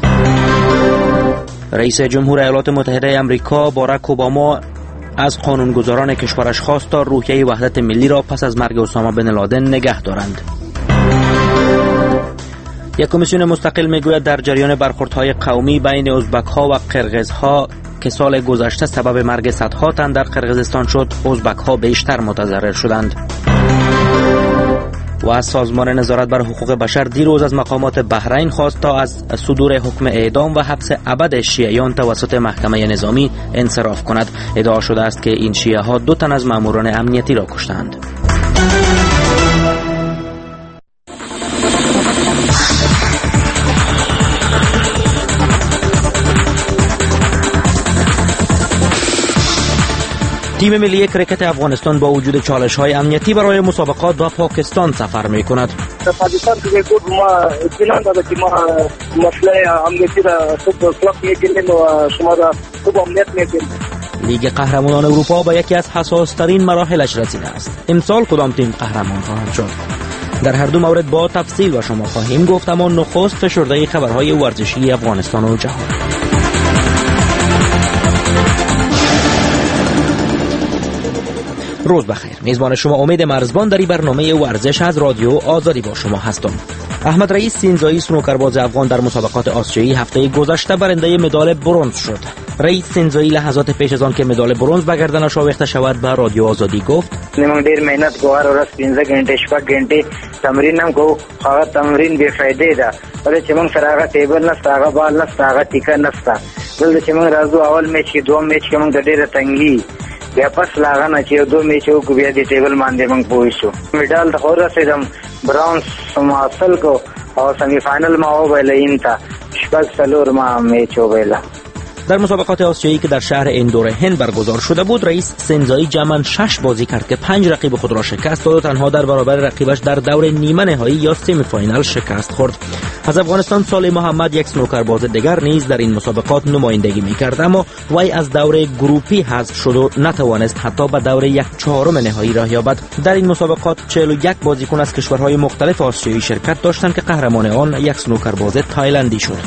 Speaker 5: رئیس جمهور ایالات متحده آمریکا باراک اوباما از قانونگذاران کشورش خواست تا روحیه وحدت ملی را پس از مرگ اسامه بن لادن نگه دارند. یک کمیسیون مستقل میگوید در جریان برخوردهای قومی بین ازبک‌ها و قرغیزها که سال گذشته سبب مرگ صدها تن در قرغیزستان شد، ازبک‌ها بیشتر متضرر شدند. و از سازمان نظارت بر حقوق بشر دیروز از مقامات بحرین خواست تا از صدور حکم اعدام و حبس ابد شیعیان توسط محکمه نظامی انصراف کند. ادعا شده است که این شیعه ها 2 تن از ماموران امنیتی را کشتند. تیم ملی کرکت افغانستان با وجود چالش‌های امنیتی برای مسابقات با پاکستان سفر می‌کند.
Speaker 13: پاکستان که گفت ما اطمینان داده که ما مسئله امنیتی را خوب اصلاح می‌کنیم و شما را خوب امنیت می‌کنیم.
Speaker 5: لیگ قهرمانان اروپا به یکی از حساس‌ترین مراحلش رسیده است. امسال کدام تیم قهرمان خواهد شد؟ در هر دو مورد با تفصیل و شما خواهیم گفت، اما نخست فشرده خبرهای ورزشی افغانستان و جهان. روز بخیر. میزبان شما امید مرزبان در این برنامه ورزش از رادیو آزادی با شما هستم. احمد رئیس سینزایی سنوکرباز افغان در مسابقات آسیایی هفته گذشته برنده مدال برنز شد. رئیس سینزایی لحظات پیش از آن که مدال برنز به گردنش آویخته شود به رادیو آزادی گفت:
Speaker 14: من ډیر مهنت کوم، هر ورځ 15 غنټې 6 غنټې تمرین هم کوم. هغه تمرین بے فائدې ده، ولې چې موږ سره هغه ټیبل نه هغه بال نه هغه ټیکر نه دلته چې موږ راځو اول میچ کې دوم میچ کې موږ ډیره تنګي بیا پس لاغه چې 2 میچ وکړو بیا د ټیبل باندې موږ پوه شو. میډال ته ورسېدم، برونز ما حاصل کو او سمی فائنل ما وبایل تا شپږ څلور ما میچ وبایل.
Speaker 5: در مسابقات آسیایی که در شهر اندور هند برگزار شده بود، رئیس سینزایی جمعاً 6 بازی کرد که 5 رقیب خود را شکست داد و تنها در برابر رقیبش در دور نیمه نهایی یا سمی فاینال شکست خورد. از افغانستان صالح محمد، یک سنوکرباز دیگر، نیز در این مسابقات نمایندگی می‌کرد، اما وی از دور گروپی حذف شد و نتوانست حتی به دور 1/4 نهایی راه یابد. در این مسابقات 41 بازیکن از کشورهای مختلف آسیایی شرکت داشتند که قهرمان آن یک سنوکرباز تایلندی شد.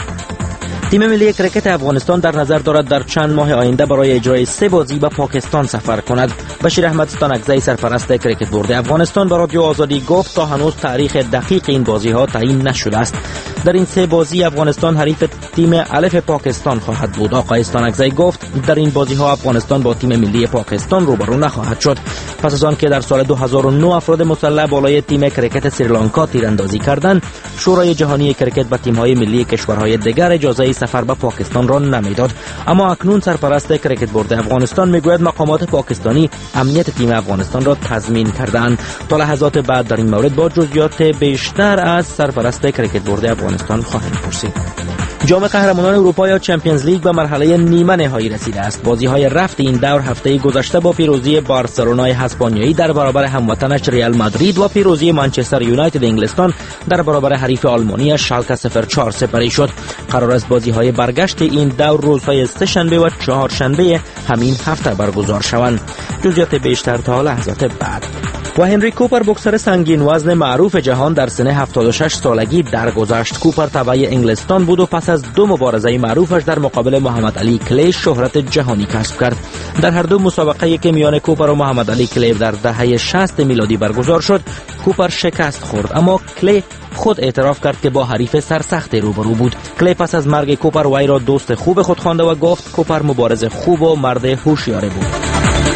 Speaker 5: تیم ملی کرکت افغانستان در نظر دارد در چند ماه آینده برای اجرای 3 بازی به پاکستان سفر کند. بشیر احمد ستانکزی، سرپرست کرکت بورد افغانستان، به رادیو آزادی گفت تا هنوز تاریخ دقیق این بازی ها تعیین نشده است. در این 3 بازی افغانستان حریف تیم الف پاکستان خواهد بود. آقای ستانکزی گفت در این بازی ها افغانستان با تیم ملی پاکستان روبرو نخواهد شد. پس از آن که در سال 2009 افراد مسلح بالای تیم کرکت سریلانکا تیراندازی کردند، شورای جهانی کرکت به تیم‌های ملی کشورهای دیگر اجازه سفر به پاکستان را نمیداد. اما اکنون سرپرست کرکت بورد افغانستان میگوید مقامات پاکستانی امنیت تیم افغانستان را تضمین کردند. تا لحظات بعد در این مورد با جزئیات بیشتر از سرپرست کرکت بورد افغانستان خواهیم پرسید. جام قهرمانان اروپا یا چمپیونز لیگ به مرحله نیمه نهایی رسیده است. بازی‌های رفت این دور هفته گذشته با پیروزی بارسلونای اسپانیایی در برابر هموطنش ریال مادرید و پیروزی منچستر یونایتد انگلستان در برابر حریف آلمانی شالکه 04 سپری شد. قرار است بازی‌های برگشت این دور روزهای سه‌شنبه و چهارشنبه همین هفته برگزار شوند. جزئیات بیشتر تا لحظات بعد. و هنری کوپر، بوکسر سنگین وزن معروف جهان، در سن 76 سالگی درگذشت. کوپر تبع انگلستان بود و پس از 2 مبارزه معروفش در مقابل محمد علی کلی شهرت جهانی کسب کرد. در هر دو مسابقه که میان کوپر و محمد علی کلی در دهه 60 میلادی برگزار شد، کوپر شکست خورد، اما کلی خود اعتراف کرد که با حریف سرسخت روبرو بود. کلی پس از مرگ کوپر وی را دوست خوب خود خوانده و گفت کوپر مبارز خوب و مرد هوشیاری بود.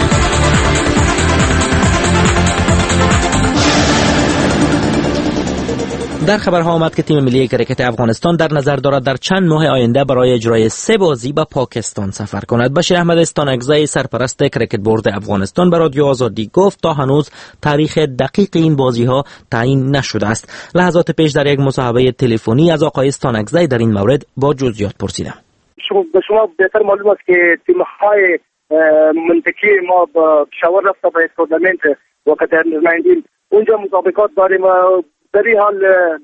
Speaker 5: در خبرها آمد که تیم ملی کرکت افغانستان در نظر دارد در چند ماه آینده برای اجرای 3 بازی به پاکستان سفر کند. بشیر احمد استانکزی سرپرست کرکت بورد افغانستان به رادیو آزادی گفت تا هنوز تاریخ دقیق این بازی ها تعیین نشده است. لحظات پیش در یک مصاحبه تلفنی از آقای استانکزی در این مورد با جزئیات پرسیدم.
Speaker 13: شما بهتر معلوم است که تیم‌های منطقی ما با پشاور رفته به تورنمنت وقت اندر 19 اونجا مسابقات داریم. در این حال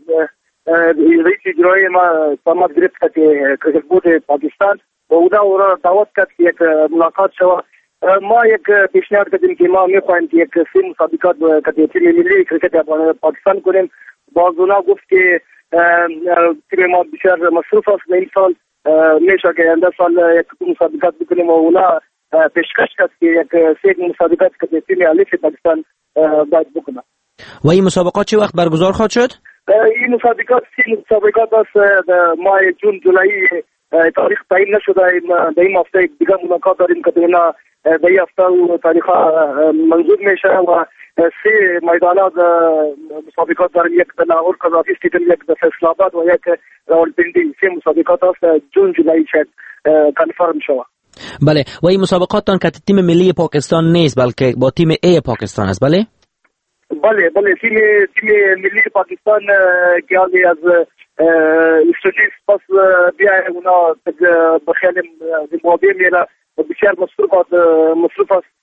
Speaker 13: رئیس اجرایی ما سمت گرفت که کرکت بورد پاکستان و او را دعوت کرد که یک ملاقات شود. ما یک پیشنهاد کردیم که ما میخواهیم که یک 3 مسابقات که تیم ملی کرکت پاکستان کنیم. باز اونا گفت که تیم ما بسیار مصروف است این سال، میشه که آینده سال یک مسابقات بکنیم و اونا پیشکش کرد که یک 3 مسابقات که تیم ملی پاکستان باید بکنه.
Speaker 5: و این مسابقات چه وقت برگزار خواهد شد؟
Speaker 13: این مسابقات 3 مسابقات است. ماه جون جولای تاریخ تعیین نشده. در این هفته دیگه ملاقات داریم که اونا در این هفته تاریخ منظور میشه و 3 میدانات مسابقات داریم، یک در لاهور قذافی استیدیوم، یک در فیصل آباد و یک راولپنڈی. 3 مسابقات است جون جولای شد کنفرم شود.
Speaker 5: بله، و این مسابقات که تیم ملی پاکستان نیست بلکه با تیم ای پاکستان است. بله
Speaker 13: بله تیم ملی پاکستان که از استودیوس پس بیا اونا بخیال زیمبابوه میره و بسیار مصروف است.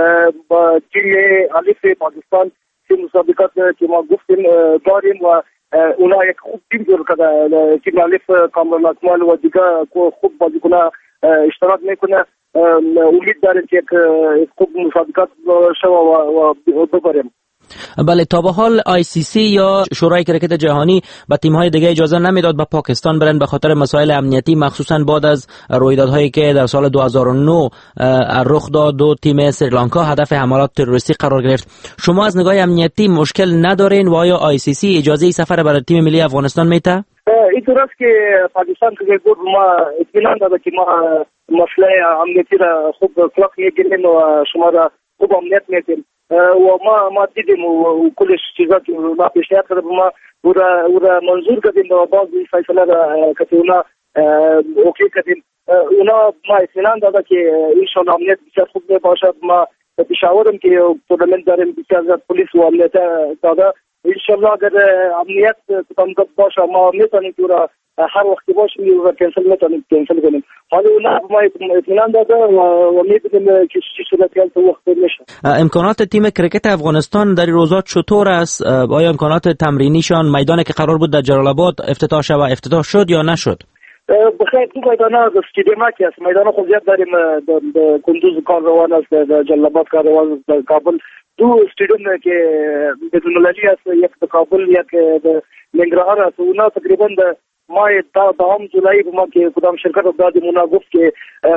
Speaker 13: با تیم الف پاکستان 3 مسابقات که ما گفتیم داریم و اونا یک خوب تیم جور کرده. تیم الف کامل اکمال و دیگه خوب بازیکن‌ها اشتراک میکنه. امید داریم که یک خوب مسابقات شود و ببریم.
Speaker 5: بله، تا به حال ICC یا شورای کرکت جهانی به تیم‌های دیگه اجازه نمیداد به پاکستان برن به خاطر مسائل امنیتی، مخصوصا بعد از رویدادهایی که در سال 2009 رخ داد و تیم سریلانکا هدف حملات تروریستی قرار گرفت. شما از نگاه امنیتی مشکل ندارین و آیا ICC اجازه سفر برای تیم ملی افغانستان میده؟
Speaker 13: اینطور است که پاکستان که بود ما اطمینان داده که ما مسئله امنیتی را خوب کلاک میگیریم و شما را خوب امنیت میدیم و ما دیدیم و کلش چیزا که ما پیشنهاد کردیم ما او را منظور کردیم و بعض فیصله را که اونا اوکی کردیم. اونا ما اطمینان داده که انشاءالله امنیت بسیار خوب میباشد. ما پشاورم که تورنمنت داریم بسیار زیاد پلیس و امنیت داده. انشاءالله اگر امنیت کدام باشه ما میتونیم که را هر وقتی باشه و کنسل کنیم. حالا اونا ما اطمینان داده و میبینیم که چی صورتی هست وقت میشه.
Speaker 5: امکانات تیم کرکت افغانستان در روزا چطور است؟ آیا امکانات تمرینیشان میدانی که قرار بود در جلال آباد افتتاح شد یا نشد؟
Speaker 13: بخیر، 2 میدان استادیوم که است. میدان خود زیاد داریم. کندوز کار روان است، در جلال آباد کار روان است، در کابل 2 استادیوم که بین‌المللی است، یک در کابل یک در ننگرهار است. اونا تقریبا ماه 10 جولای ما که کدام شرکت دادیم اونا گفت که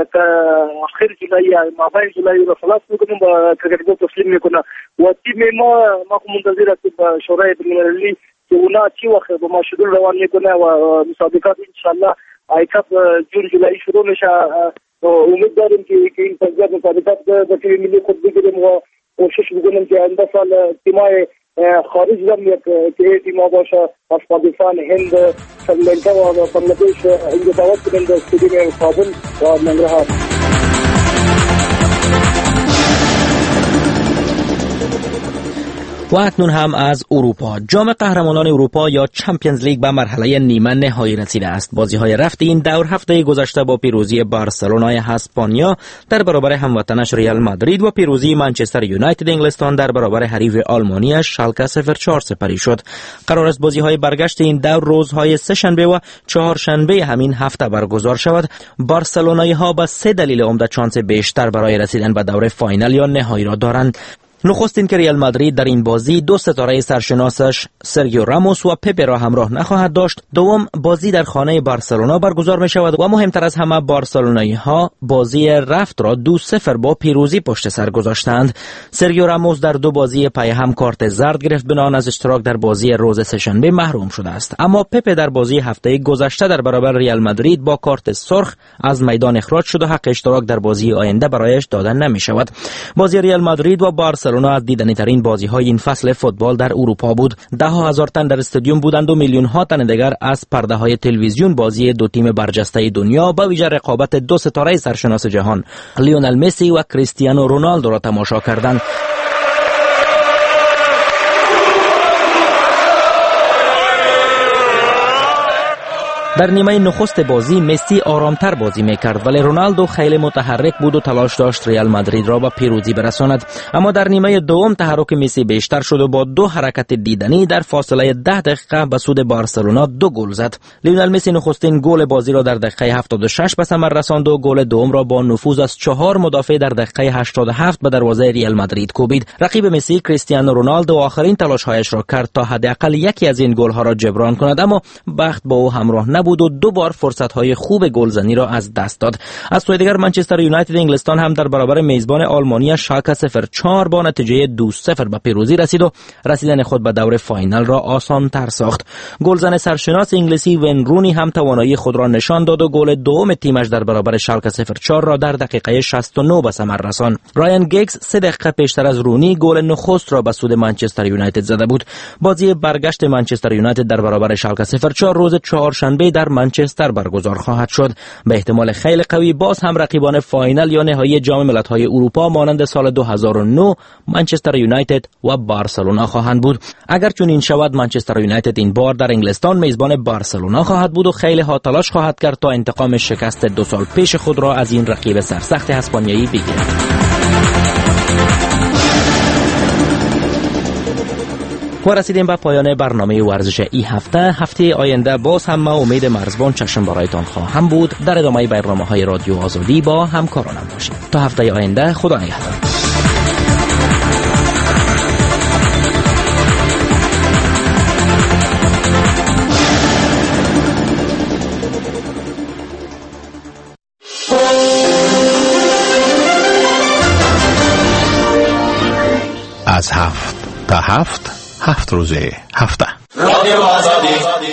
Speaker 13: آخر جولای مابین جولای را خلاص میکنیم و کرکت بورد تسلیم میکنه و تیم ما منتظر هستیم به شورای بین‌المللی که اونا چی وقت با ما شدول روان میکنه و مسابقات انشالله ایکاپ جون جولای شروع میشه. امید داریم که این تجربه مسابقات به تیم ملی خود بگیریم و کوشش بکنیم که آینده سال تیمای خارج داریم که تیما باشه از پاکستان، هند، سریلانکا و بنگلادش اینجا دعوت کنیم در استادیوم کابل و ننگرهار.
Speaker 5: و اکنون هم از اروپا. جام قهرمانان اروپا یا چمپیونز لیگ به مرحله نیمه نهایی رسیده است. بازی‌های رفت این دور هفته گذشته با پیروزی بارسلونای اسپانیا در برابر هموطنش ریال مادرید و پیروزی منچستر یونایتد انگلستان در برابر حریف آلمانیش شالکه 04 سپری شد. قرار است بازی‌های برگشت این دور روزهای سه‌شنبه و چهارشنبه همین هفته برگزار شود. بارسلونایی‌ها با 3 دلیل عمده شانس بیشتر برای رسیدن به دور فاینال یا نهایی را دارند. نخستین که ریال مادرید در این بازی دو ستاره سرشناسش سرگیو راموس و پپه را همراه نخواهد داشت. دوم، بازی در خانه بارسلونا برگزار می شود و مهمتر از همه بارسلونایی ها بازی رفت را 2-0 با پیروزی پشت سر گذاشتند. سرگیو راموس در دو بازی پی هم کارت زرد گرفت، بنابراین از اشتراک در بازی روز سه‌شنبه محروم شده است. اما پپه در بازی هفته گذشته در برابر ریال مادرید با کارت سرخ از میدان اخراج شد و حق اشتراک در بازی آینده برایش داده نمی شود. بازی ریال مادرید و بارسلونا از دیدنی ترین بازی های این فصل فوتبال در اروپا بود. 10,000 تن در استادیوم بودند و میلیون ها تن دیگر از پرده های تلویزیون بازی دو تیم برجسته دنیا به ویژه رقابت دو ستاره سرشناس جهان لیونل مسی و کریستیانو رونالدو را تماشا کردند. در نیمه نخست بازی مسی آرامتر بازی میکرد، ولی رونالدو خیلی متحرک بود و تلاش داشت ریال مادرید را به پیروزی برساند. اما در نیمه دوم تحرک مسی بیشتر شد و با دو حرکت دیدنی در فاصله 10 دقیقه به سود بارسلونا 2 گل زد. لیونل مسی نخستین گل بازی را در دقیقه 76 به ثمر رساند و گل دوم را با نفوذ از 4 مدافع در دقیقه 87 به دروازه ریال مادرید کوبید. رقیب مسی کریستیانو رونالدو آخرین تلاش‌هایش را کرد تا حداقل یکی از این گل‌ها را جبران کند، اما بخت با او همراه نبود و 2 بار فرصت‌های خوب گلزنی را از دست داد. از سوی دیگر منچستر یونایتد انگلستان هم در برابر میزبان آلمانی شالکه 04 با نتیجه 2-0 به پیروزی رسید و رسیدن خود به دور فاینال را آسان تر ساخت. گلزن سرشناس انگلیسی وین رونی هم توانایی خود را نشان داد و گل دوم تیمش در برابر شالکه 04 را در دقیقه 69 به ثمر رساند. رایان گیگز 3 دقیقه پیشتر از رونی گل نخست را به سود منچستر یونایتد زده بود. بازی برگشت منچستر یونایتد در برابر شالکه 04 روز چهارشنبه در منچستر برگزار خواهد شد. به احتمال خیلی قوی باز هم رقیبان فاینال یا نهایی جام ملت‌های اروپا مانند سال 2009 منچستر یونایتد و بارسلونا خواهند بود. اگر چون این شود منچستر یونایتد این بار در انگلستان میزبان بارسلونا خواهد بود و خیلی ها تلاش خواهد کرد تا انتقام شکست 2 سال پیش خود را از این رقیب سرسخت اسپانیایی بگیرد. و رسیدیم به پایان برنامه ورزش ای هفته آینده باز هم ما امید مرزبان چشم برایتان خواهم بود. در ادامه برنامه‌های رادیو آزادی با همکارانم باشید. تا هفته آینده، خدا نگهدار.
Speaker 7: از 7 تا 7 روز هفته
Speaker 15: رادیو آزادی.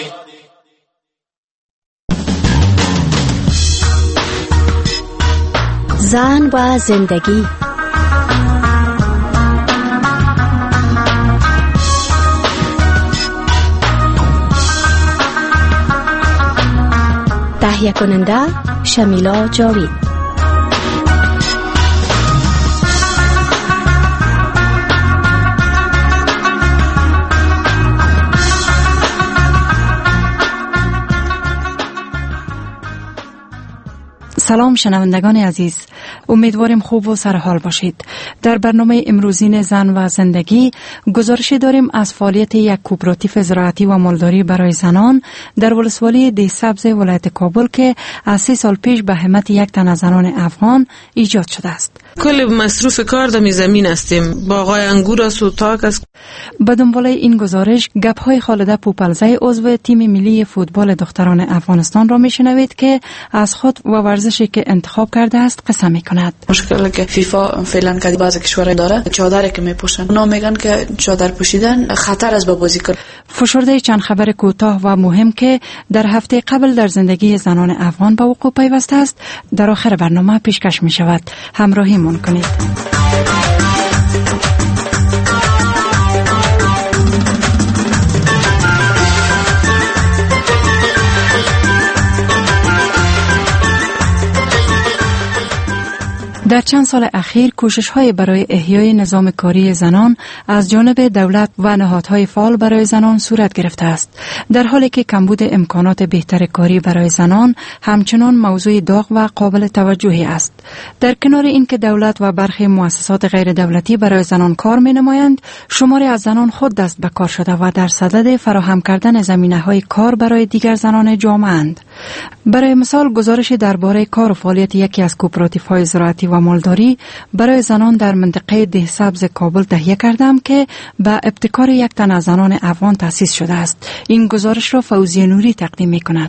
Speaker 16: زن و زندگی. تهیه کننده شمیلا جاوید.
Speaker 1: سلام شنوندگان عزیز، امیدواریم خوب و سرحال باشید. در برنامه امروزین زن و زندگی گزارشی داریم از فعالیت یک کوپراتیو زراعتی و مالداری برای زنان در ولسوالی دیسبز ولایت کابل که از 3 سال پیش به همت یک تن از زنان افغان ایجاد شده است.
Speaker 17: کل مصروف کار در زمین هستیم، باغای انگور است و تاک است.
Speaker 1: به دنبال این گزارش گپ‌های خالده پوپلزی عضو تیم ملی فوتبال دختران افغانستان را میشنوید که از خود و ورزشی که انتخاب کرده است قصه میکند.
Speaker 18: مشکلی که فیفا فعلا که بعضی کشورها داره چادری که میپوشن، اونا میگن که چادر پوشیدن خطر است به بازیکن.
Speaker 1: فشرده چند خبر کوتاه و مهم که در هفته قبل در زندگی زنان افغان به وقوع پیوسته است در آخر برنامه پیشکش می شود. همراهیمون کنید. در چند سال اخیر کوشش‌های برای احیای نظام کاری زنان از جانب دولت و نهادهای فعال برای زنان صورت گرفته است، در حالی که کمبود امکانات بهتر کاری برای زنان همچنان موضوع داغ و قابل توجهی است. در کنار اینکه دولت و برخی مؤسسات غیر دولتی برای زنان کار می‌نمایند، شماری از زنان خود دست به کار شده و در صدد فراهم کردن زمینه‌های کار برای دیگر زنان جامعه اند.
Speaker 15: برای مثال گزارش درباره کار و فعالیت یکی از کوپراتیف‌های زراعتی و مالداری برای زنان در منطقه ده سبز کابل تهیه کردم که به ابتکار یک تن از زنان افغان تأسیس شده است. این گزارش را فوزیه نوری تقدیم می‌کند.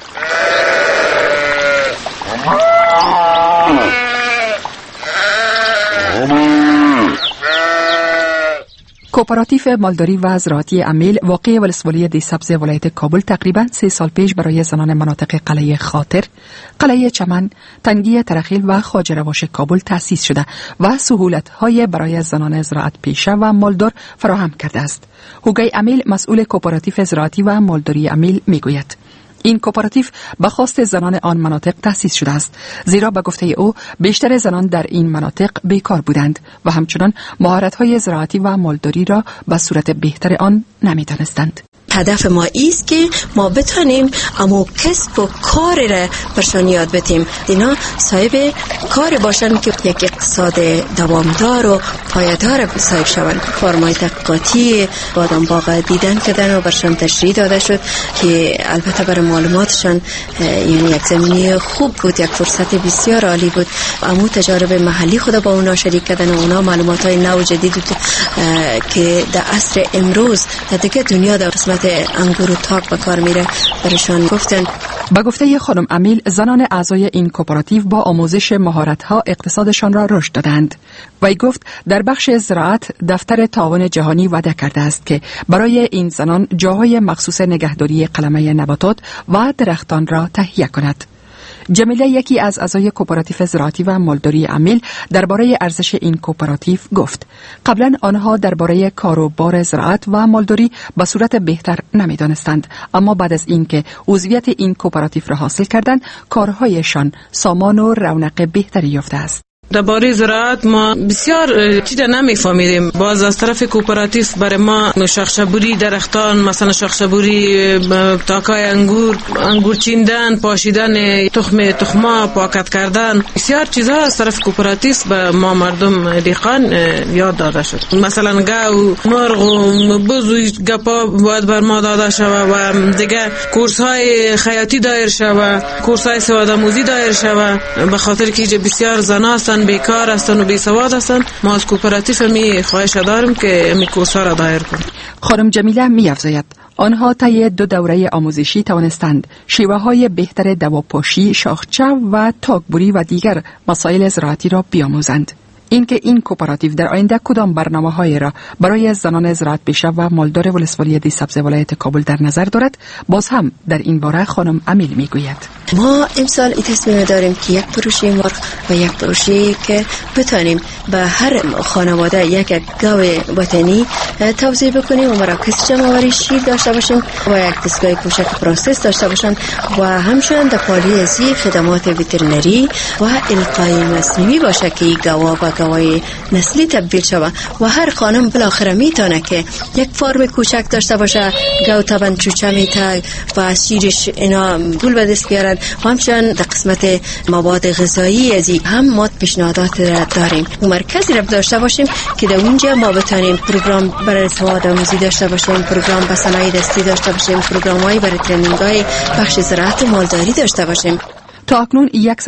Speaker 15: کوپراتیف مالداری و زراعتی امیل واقع ولسوالی ده سبز ولایت کابل تقریباً 3 سال پیش برای زنان مناطق قلعه خاطر، قلعه چمن، تنگی ترخیل و خواجه رواش کابل تأسیس شده و سهولت‌های برای زنان زراعت پیشه و مالدار فراهم کرده است. هوگی امیل مسئول کوپراتیف زراعتی و مالداری امیل میگوید این کوپراتیو به خواست زنان آن مناطق تأسیس شده است، زیرا به گفته او بیشتر زنان در این مناطق بیکار بودند و همچنان مهارت‌های زراعتی و مالداری را به صورت بهتر آن نمی‌دانستند.
Speaker 19: هدف ما ایست که ما بتانیم اما کسب و کار را برشان یاد بدیم، اینا صاحب کار باشن که یک اقتصاد دوامدار و پایدار صاحب شوند. فرمای تحقیقاتی بادام باغ دیدن کردن و برشان تشریح داده شد که البته برای معلوماتشان یعنی یک زمینه خوب بود، یک فرصت بسیار عالی بود. اما تجارب محلی خود با اونا شریک کردن و اونا معلومات‌های نو جدید که در عصر امروز در دیگه دنیا در قسمت انگور و تاک به کار میره برشان گفتن.
Speaker 15: با گفته خانم امیل زنان اعضای این کوپراتیو با آموزش مهارت‌ها اقتصادشان را رشد دادند. وی گفت در بخش زراعت دفتر تعاون جهانی وعده کرده است که برای این زنان جاهای مخصوص نگهداری قلمه نباتات و درختان را تهیه کند. جمیله یکی از اعضای کوپراتیف زراعتی و مالداری امیل درباره ارزش این کوپراتیو گفت قبلا آنها درباره کار و بار زراعت و مالداری به صورت بهتر نمی‌دانستند، اما بعد از اینکه عضویت این کوپراتیو را حاصل کردند کارهایشان سامان و رونق بهتری یافته است.
Speaker 17: درباره زراعت ما بسیار چیزا نمیفهمیدیم. باز از طرف کوپراتیو برای ما شاخشبوری درختان، مثلا شاخشبوری تاکای انگور چیندن، پاشیدن تخما پاکت کردن، بسیار چیزا از طرف کوپراتیو به ما مردم دیقان یاد داده شد. مثلا گاو، مرغ و بز و گپا باید بر ما داده شود و دیگه کورس های خیاطی دایر شود، کورس های سوادآموزی دایر شود، به خاطر که بسیار زنا هستن، بیکار هستن و بی سواد هستن. ما از کوپراتیو می خواهش داریم که می کورس‌ها را دایر کنیم.
Speaker 15: خانم جمیله می افزاید آنها طی 2 دوره آموزشی توانستند شیوه‌های بهتر دواپاشی، شاخچه و تاکبری و دیگر مسائل زراعتی را بیاموزند. اینکه این کوپراتیو در آینده کدام برنامه‌های را برای زنان زراعت پیشه و مالدار ولسوالی ده سبز ولایت کابل در نظر دارد، باز هم در این باره خانم امیل میگوید
Speaker 19: ما امسال این تصمیم داریم که یک پروژه مرغ و یک پروژه که بتانیم به هر خانواده یک گاو وطنی توزیع بکنیم و مراکز جمع‌آوری شیر داشته باشیم و یک دستگاه کوچک پروسس داشته باشند و همچنین در پالیسی خدمات وترنری و القای مصنوعی باشه که گاوا به گاوای نسلی تبدیل شود و هر خانم بالاخره میتونه که یک فارم کوچک داشته باشه، گاو تبن چوچه میته و از شیرش اینا پول به دست بیارن. و همچنین در قسمت مواد غذایی ازی هم ما پیشنهادات داریم و مرکزی را داشته باشیم که در اونجا ما بتانیم پروگرام برای سواد آموزی داشته باشیم، پروگرام به صنایع دستی داشته باشیم، پروگرام‌های برای ترنینگ‌های بخش زراعت و مالداری داشته باشیم.
Speaker 15: تا اکنون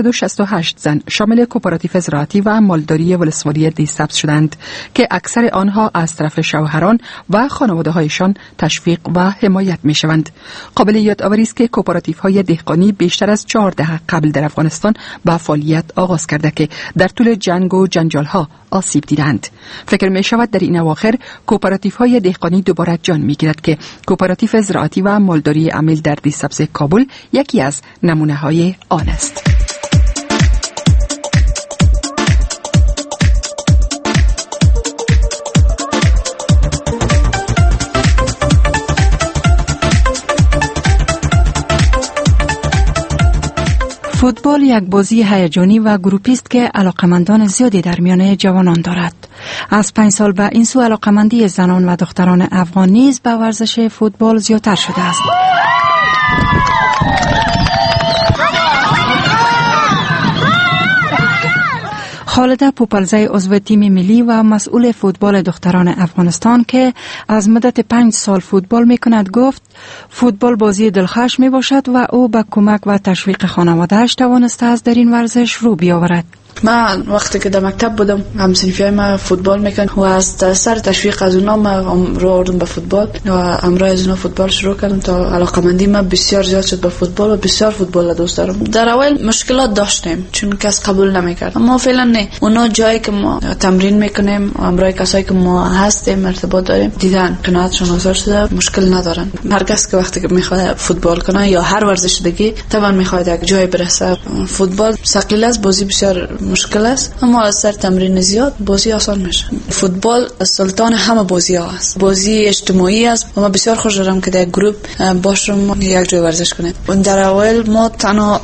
Speaker 15: 168 زن شامل کوپراتیف زراعتی و مالداری ولسوالی ده سبز شدند که اکثر آنها از طرف شوهران و خانواده‌هایشان تشویق و حمایت می‌شوند. قابل یادآوری است که کوپراتیف‌های دهقانی بیشتر از 4 دهه قبل در افغانستان به فعالیت آغاز کرده که در طول جنگ و جنجال‌ها آسیب دیدند. فکر می‌شود در این اواخر کوپراتیف‌های دهقانی دوباره جان می‌گیرد که کوپراتیف زراعتی و مالداری امیل در ده سبز کابل یکی از نمونه‌های آن است. فوتبال یک بازی هیجانی و گروپی است که علاقمندان زیادی در میان جوانان دارد. از 5 سال به این سو علاقمندی زنان و دختران افغان نیز به ورزش فوتبال زیادتر شده است. خالده پوپلزی عضو تیم ملی و مسئول فوتبال دختران افغانستان که از مدت 5 سال فوتبال می کند گفت فوتبال بازی دلخوش می باشد و او به کمک و تشویق خانواده‌اش توانسته است در این ورزش رو بیاورد.
Speaker 18: من وقتی که در مکتب بودم همسنفیای ما فوتبال میکن و از سر تشویق از اونا ما رو آوردم به فوتبال و امروز از اونا فوتبال شروع کردم تا علاقمندی من بسیار زیاد شد به فوتبال و بسیار فوتبال دوست دارم. در اول مشکلات داشتیم چون کس قبول نمیکرد، اما فعلا نه. اونا جایی که ما تمرین میکنیم و امروز کسایی که ما هستیم ارتباط داریم دیدن قناعتشون حاصل شده، مشکل ندارن. هر کس که وقتی که میخواد فوتبال کنه یا هر ورزش دیگه طبعا میخواد یک جای برسه. فوتبال ثقیل است، بازی بسیار مشکل است، اما از سر تمرین زیاد بازی آسان میشه. فوتبال سلطان همه بازی ها است، بازی اجتماعی است و من بسیار خوش دارم که در گروپ باشم یک جای ورزش کنیم. در اول ما تنها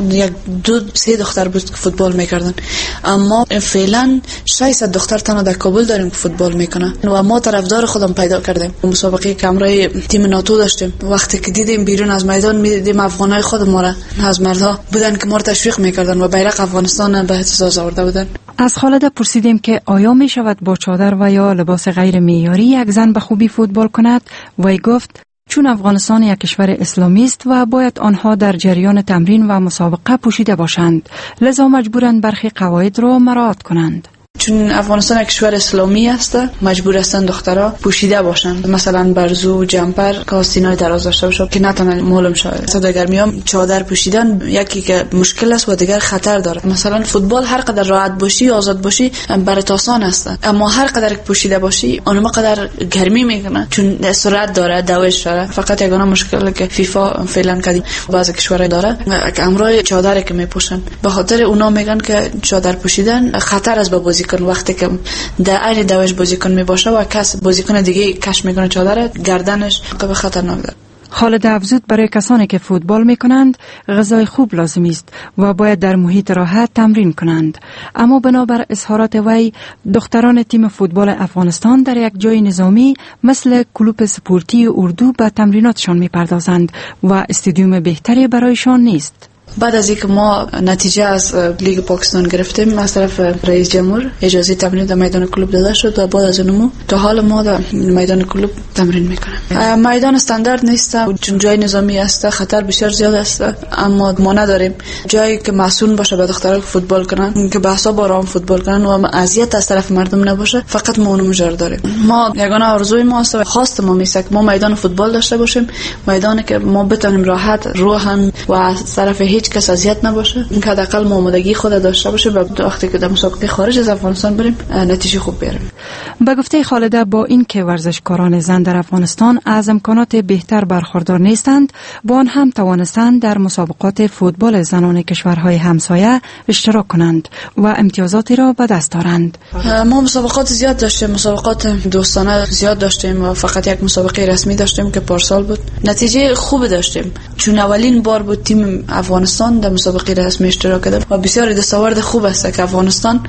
Speaker 18: 2-3 دختر بود که فوتبال میکردن، اما فعلا 600 دختر تنها در کابل داریم که فوتبال میکنن و ما طرفدار خودم پیدا کردیم. مسابقه کامرای تیم ناتو داشتیم، وقتی که دیدیم بیرون از میدان میدیدیم افغانای خود ما را از مردها بودن که ما را تشویق میکردن و بیرق افغانستان به اهتزاز آورده بودن.
Speaker 15: از خالده پرسیدیم که آیا می شود با چادر و یا لباس غیر معیاری یک زن به خوبی فوتبال کند؟ وی گفت چون افغانستان یک کشور اسلامی است و باید آنها در جریان تمرین و مسابقه پوشیده باشند، لذا مجبورند برخی قواعد را مراعات کنند.
Speaker 18: چون افغانستان یک کشور اسلامی است مجبور هستند دخترها پوشیده باشند، مثلا برزو، جمپر، کاستینای دراز داشته باشند که نتونن معلوم شود. در گرمیام چادر پوشیدن یکی که مشکل است و دیگر خطر داره. مثلا فوتبال هر قدر راحت باشی، آزاد باشی، برات آسان است، اما هر قدر پوشیده باشی اونم قدر گرمی میکنه چون سرعت داره، دوش داره. فقط یگانه مشکلی که فیفا فعلا کردیم بعضی کشورها داره امروز چادری که میپوشن، به خاطر اونا میگن که چادر پوشیدن خطر است به بازیکن. وقتی که در عین دوش بازیکن میباشه و کس بازیکن دیگه کش میکنه چادر، گردنش به خطرناک داره.
Speaker 15: خالده افزود برای کسانی که فوتبال میکنند غذای خوب لازم است و باید در محیط راحت تمرین کنند. اما بنابر اظهارات وی دختران تیم فوتبال افغانستان در یک جای نظامی مثل کلوب سپورتی اردو به تمریناتشان میپردازند و استادیوم بهتری برایشان نیست.
Speaker 18: بعد از اینکه ما نتیجه از لیگ پاکستان گرفتیم از طرف رئیس جمهور اجازه تمرین در میدان کلوب داده شد و بعد از اون تا حال ما در میدان کلوب تمرین میکنیم. میدان استاندارد نیست چون جای نظامی است، خطر بسیار زیاد است، اما ما نداریم جایی که مسئول باشه به دختران فوتبال کنن که به حساب آرام فوتبال کنن و اذیت از طرف مردم نباشه. فقط ما اونو مجرد داریم. ما یگانه آرزوی ما است، خواست ما میشه که ما میدان فوتبال داشته باشیم، میدانی که ما بتونیم راحت روحن و از طرف هیچ کس اذیت نباشه، این که حداقل ما آمادگی خود داشته باشه و وقتی که در مسابقه خارج از افغانستان بریم نتیجه خوب بیاریم.
Speaker 15: به گفته خالده با این که ورزشکاران زن در افغانستان از امکانات بهتر برخوردار نیستند، با آن هم توانستند در مسابقات فوتبال زنان کشورهای همسایه اشتراک کنند و امتیازاتی را به دست آورند.
Speaker 18: ما مسابقات زیاد داشتیم، مسابقات دوستانه زیاد داشتیم و فقط یک مسابقه رسمی داشتیم که پارسال بود. نتیجه خوب داشتیم چون اولین بار بود تیم افغانستان در مسابقه رسمی اشتراک کرده و بسیار دستاورد خوب است که افغانستان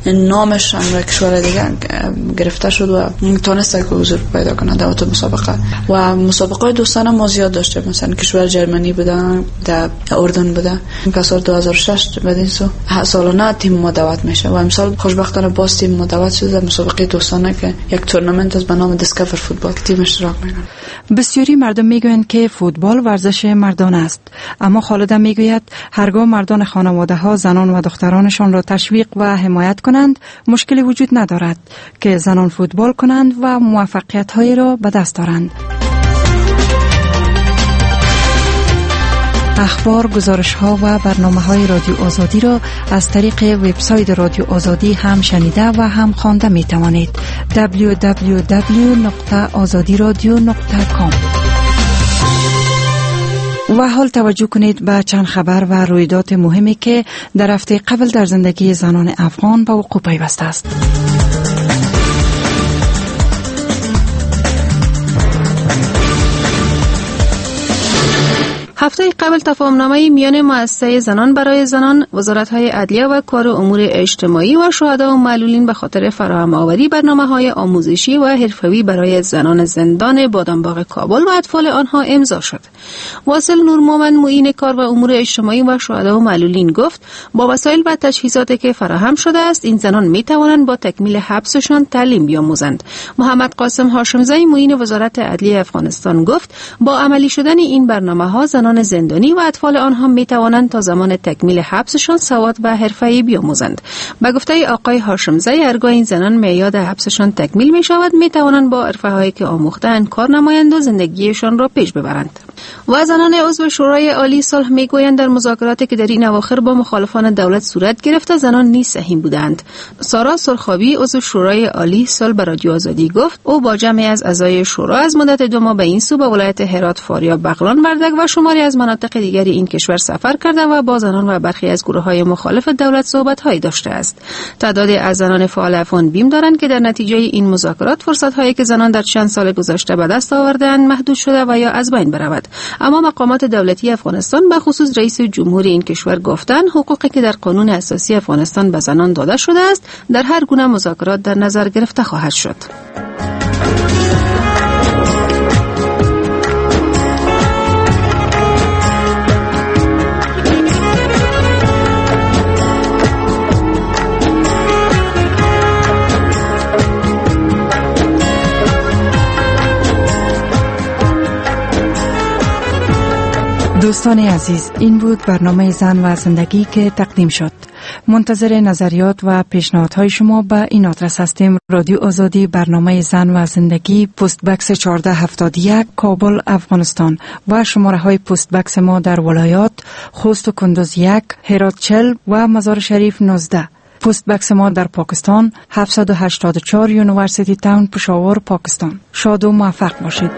Speaker 18: نامش هم کشور دیگه گرفته شد و تونست که حضور پیدا کنه در اون مسابقه. و مسابقات دوستانه ما زیاد داشتیم، مثلا کشور جرمنی بودن، در اردن بودن که سال 2006 بعد این سالانه تیم ما دعوت میشه و امسال خوشبختانه باز تیم ما دعوت شده در مسابقه دوستانه که یک تورنمنت از به نام دیسکاور فوتبال که تیم اشتراک میکنه.
Speaker 15: بسیاری مردم میگویند که فوتبال ورزش مردانه است، اما خالده میگوید هرگاه مردان خانواده ها زنان و دخترانشان را تشویق و حمایت کنند مشکلی وجود ندارد که زنان فوتبال کنند و موفقیت هایی را به دست دارند. اخبار، گزارش ها و برنامه های رادیو آزادی را از طریق وبسایت رادیو آزادی هم شنیده و هم خوانده می توانید. www.azadiradio.com. و حال توجه کنید به چند خبر و رویداد مهمی که در هفته قبل در زندگی زنان افغان به وقوع پیوسته است.
Speaker 20: هفته قبل تفاهمنامه میان مؤسسه زنان برای زنان، وزارت‌های عدلیه و کار و امور اجتماعی و شهدا و معلولین به خاطر فراهم آوری برنامه‌های آموزشی و حرفه‌ای برای زنان زندان بادامباغ کابل و اطفال آنها امضا شد. واصل نور مومن معین کار و امور اجتماعی و شهدا و معلولین گفت با وسایل و تجهیزاتی که فراهم شده است این زنان می‌توانند با تکمیل حبسشان تعلیم بیاموزند. محمد قاسم هاشمزی معین وزارت عدلیه افغانستان گفت با عملی شدن این برنامه‌ها زنان زندانی و اطفال آنها می‌توانند تا زمان تکمیل حبسشان سواد و حرفه‌ای بیاموزند. به گفته آقای هاشمزی هرگاه این زنان میعاد حبسشان تکمیل می‌شود می‌توانند با حرفه‌هایی که آموخته‌اند کار نمایند و زندگیشان را پیش ببرند. و زنان عضو شورای عالی صلح میگویند در مذاکراتی که در این اواخر با مخالفان دولت صورت گرفته زنان نیز سهیم بودند. سارا سرخابی عضو شورای عالی صلح به رادیو آزادی گفت او با جمعی از اعضای شورا از مدت 2 ماه به این سو به ولایت هرات، فاریاب، بغلان، وردک و شماری از مناطق دیگری این کشور سفر کرده و با زنان و برخی از گروه‌های مخالف دولت صحبت‌هایی داشته است. تعدادی از زنان فعال افغان بیم دارند که در نتیجه این مذاکرات فرصت‌هایی که زنان در چند سال گذشته به دست آورده‌اند محدود شده و یا از بین برود. اما مقامات دولتی افغانستان به خصوص رئیس جمهوری این کشور گفتند حقوقی که در قانون اساسی افغانستان به زنان داده شده است در هر گونه مذاکرات در نظر گرفته خواهد شد.
Speaker 15: دوستان عزیز، این بود برنامه زن و زندگی که تقدیم شد. منتظر نظریات و پیشنهادهای شما به این آدرس هستیم: رادیو آزادی، برنامه زن و زندگی، پست بکس 1471 کابل، افغانستان و شماره های پست بکس ما در ولایات خوست و کندوز 1، هرات 40 و مزار شریف 19. پست بکس ما در پاکستان 784 یونیورسیتی تاون، پشاور، پاکستان. شاد و موفق باشید.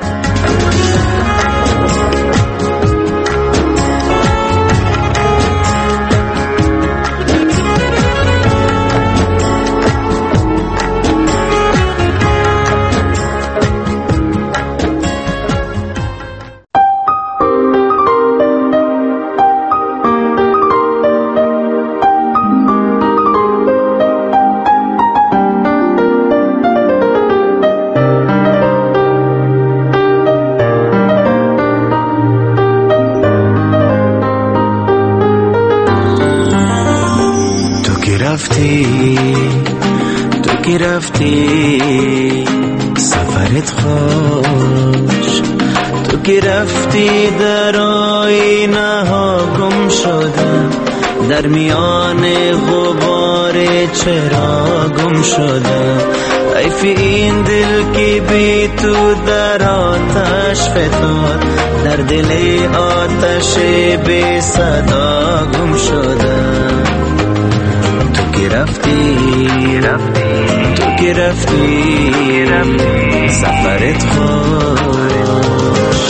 Speaker 21: رفتی سفرت خوش، تو که رفتی در آینه ها گم شدم، در میان غبار چرا گم شدم. حیف این دل که بی تو در آتش فتاد، در دل آتش بی صدا گم شدم. تو که رفتی تو که رفتی سفرت خوش.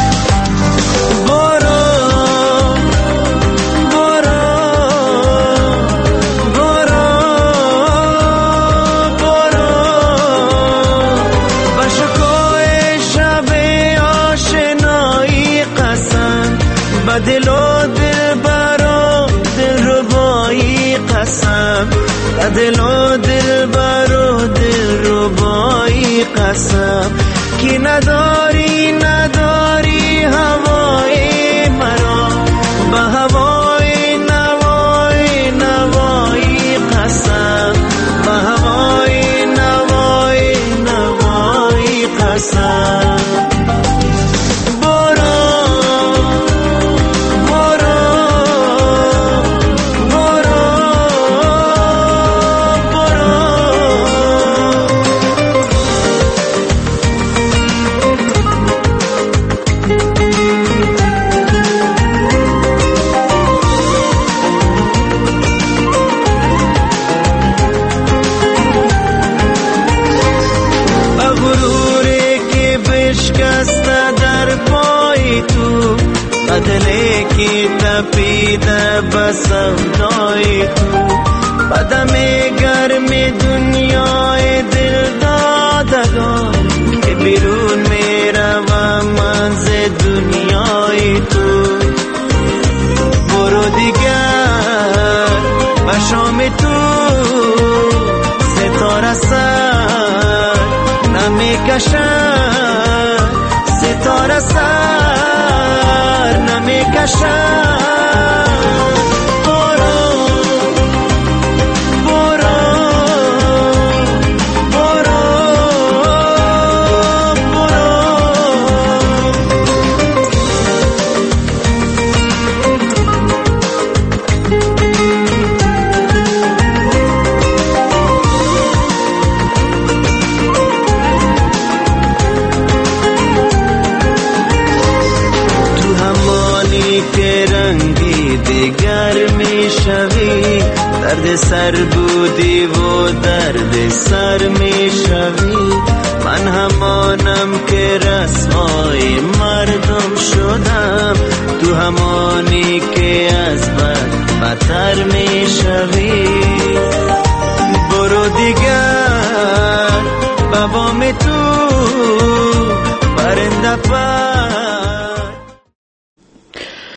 Speaker 21: باران باران باران باران و شکوه شب آشنایی قسم، به دل و دل برا دل ربایی قسم، به دل و دل برا دل ربایی قسم، که نداری هوای مرا، به هوای نوای قسم، به هوای نوای قسم. دلی کی تپیده بسم دای تو، بدم گرم دنیای دل دادگان، که بیرون میروم من ز دنیای تو. بام تو ستاره سر نمیکشد، ستاره سر نمیکشد. درد سر بودی و درد سر می شوی، من همانم که رسوای مردم شدم، تو همانی که از بد بدتر می شوی. برو دیگر بابام تو پرنده پر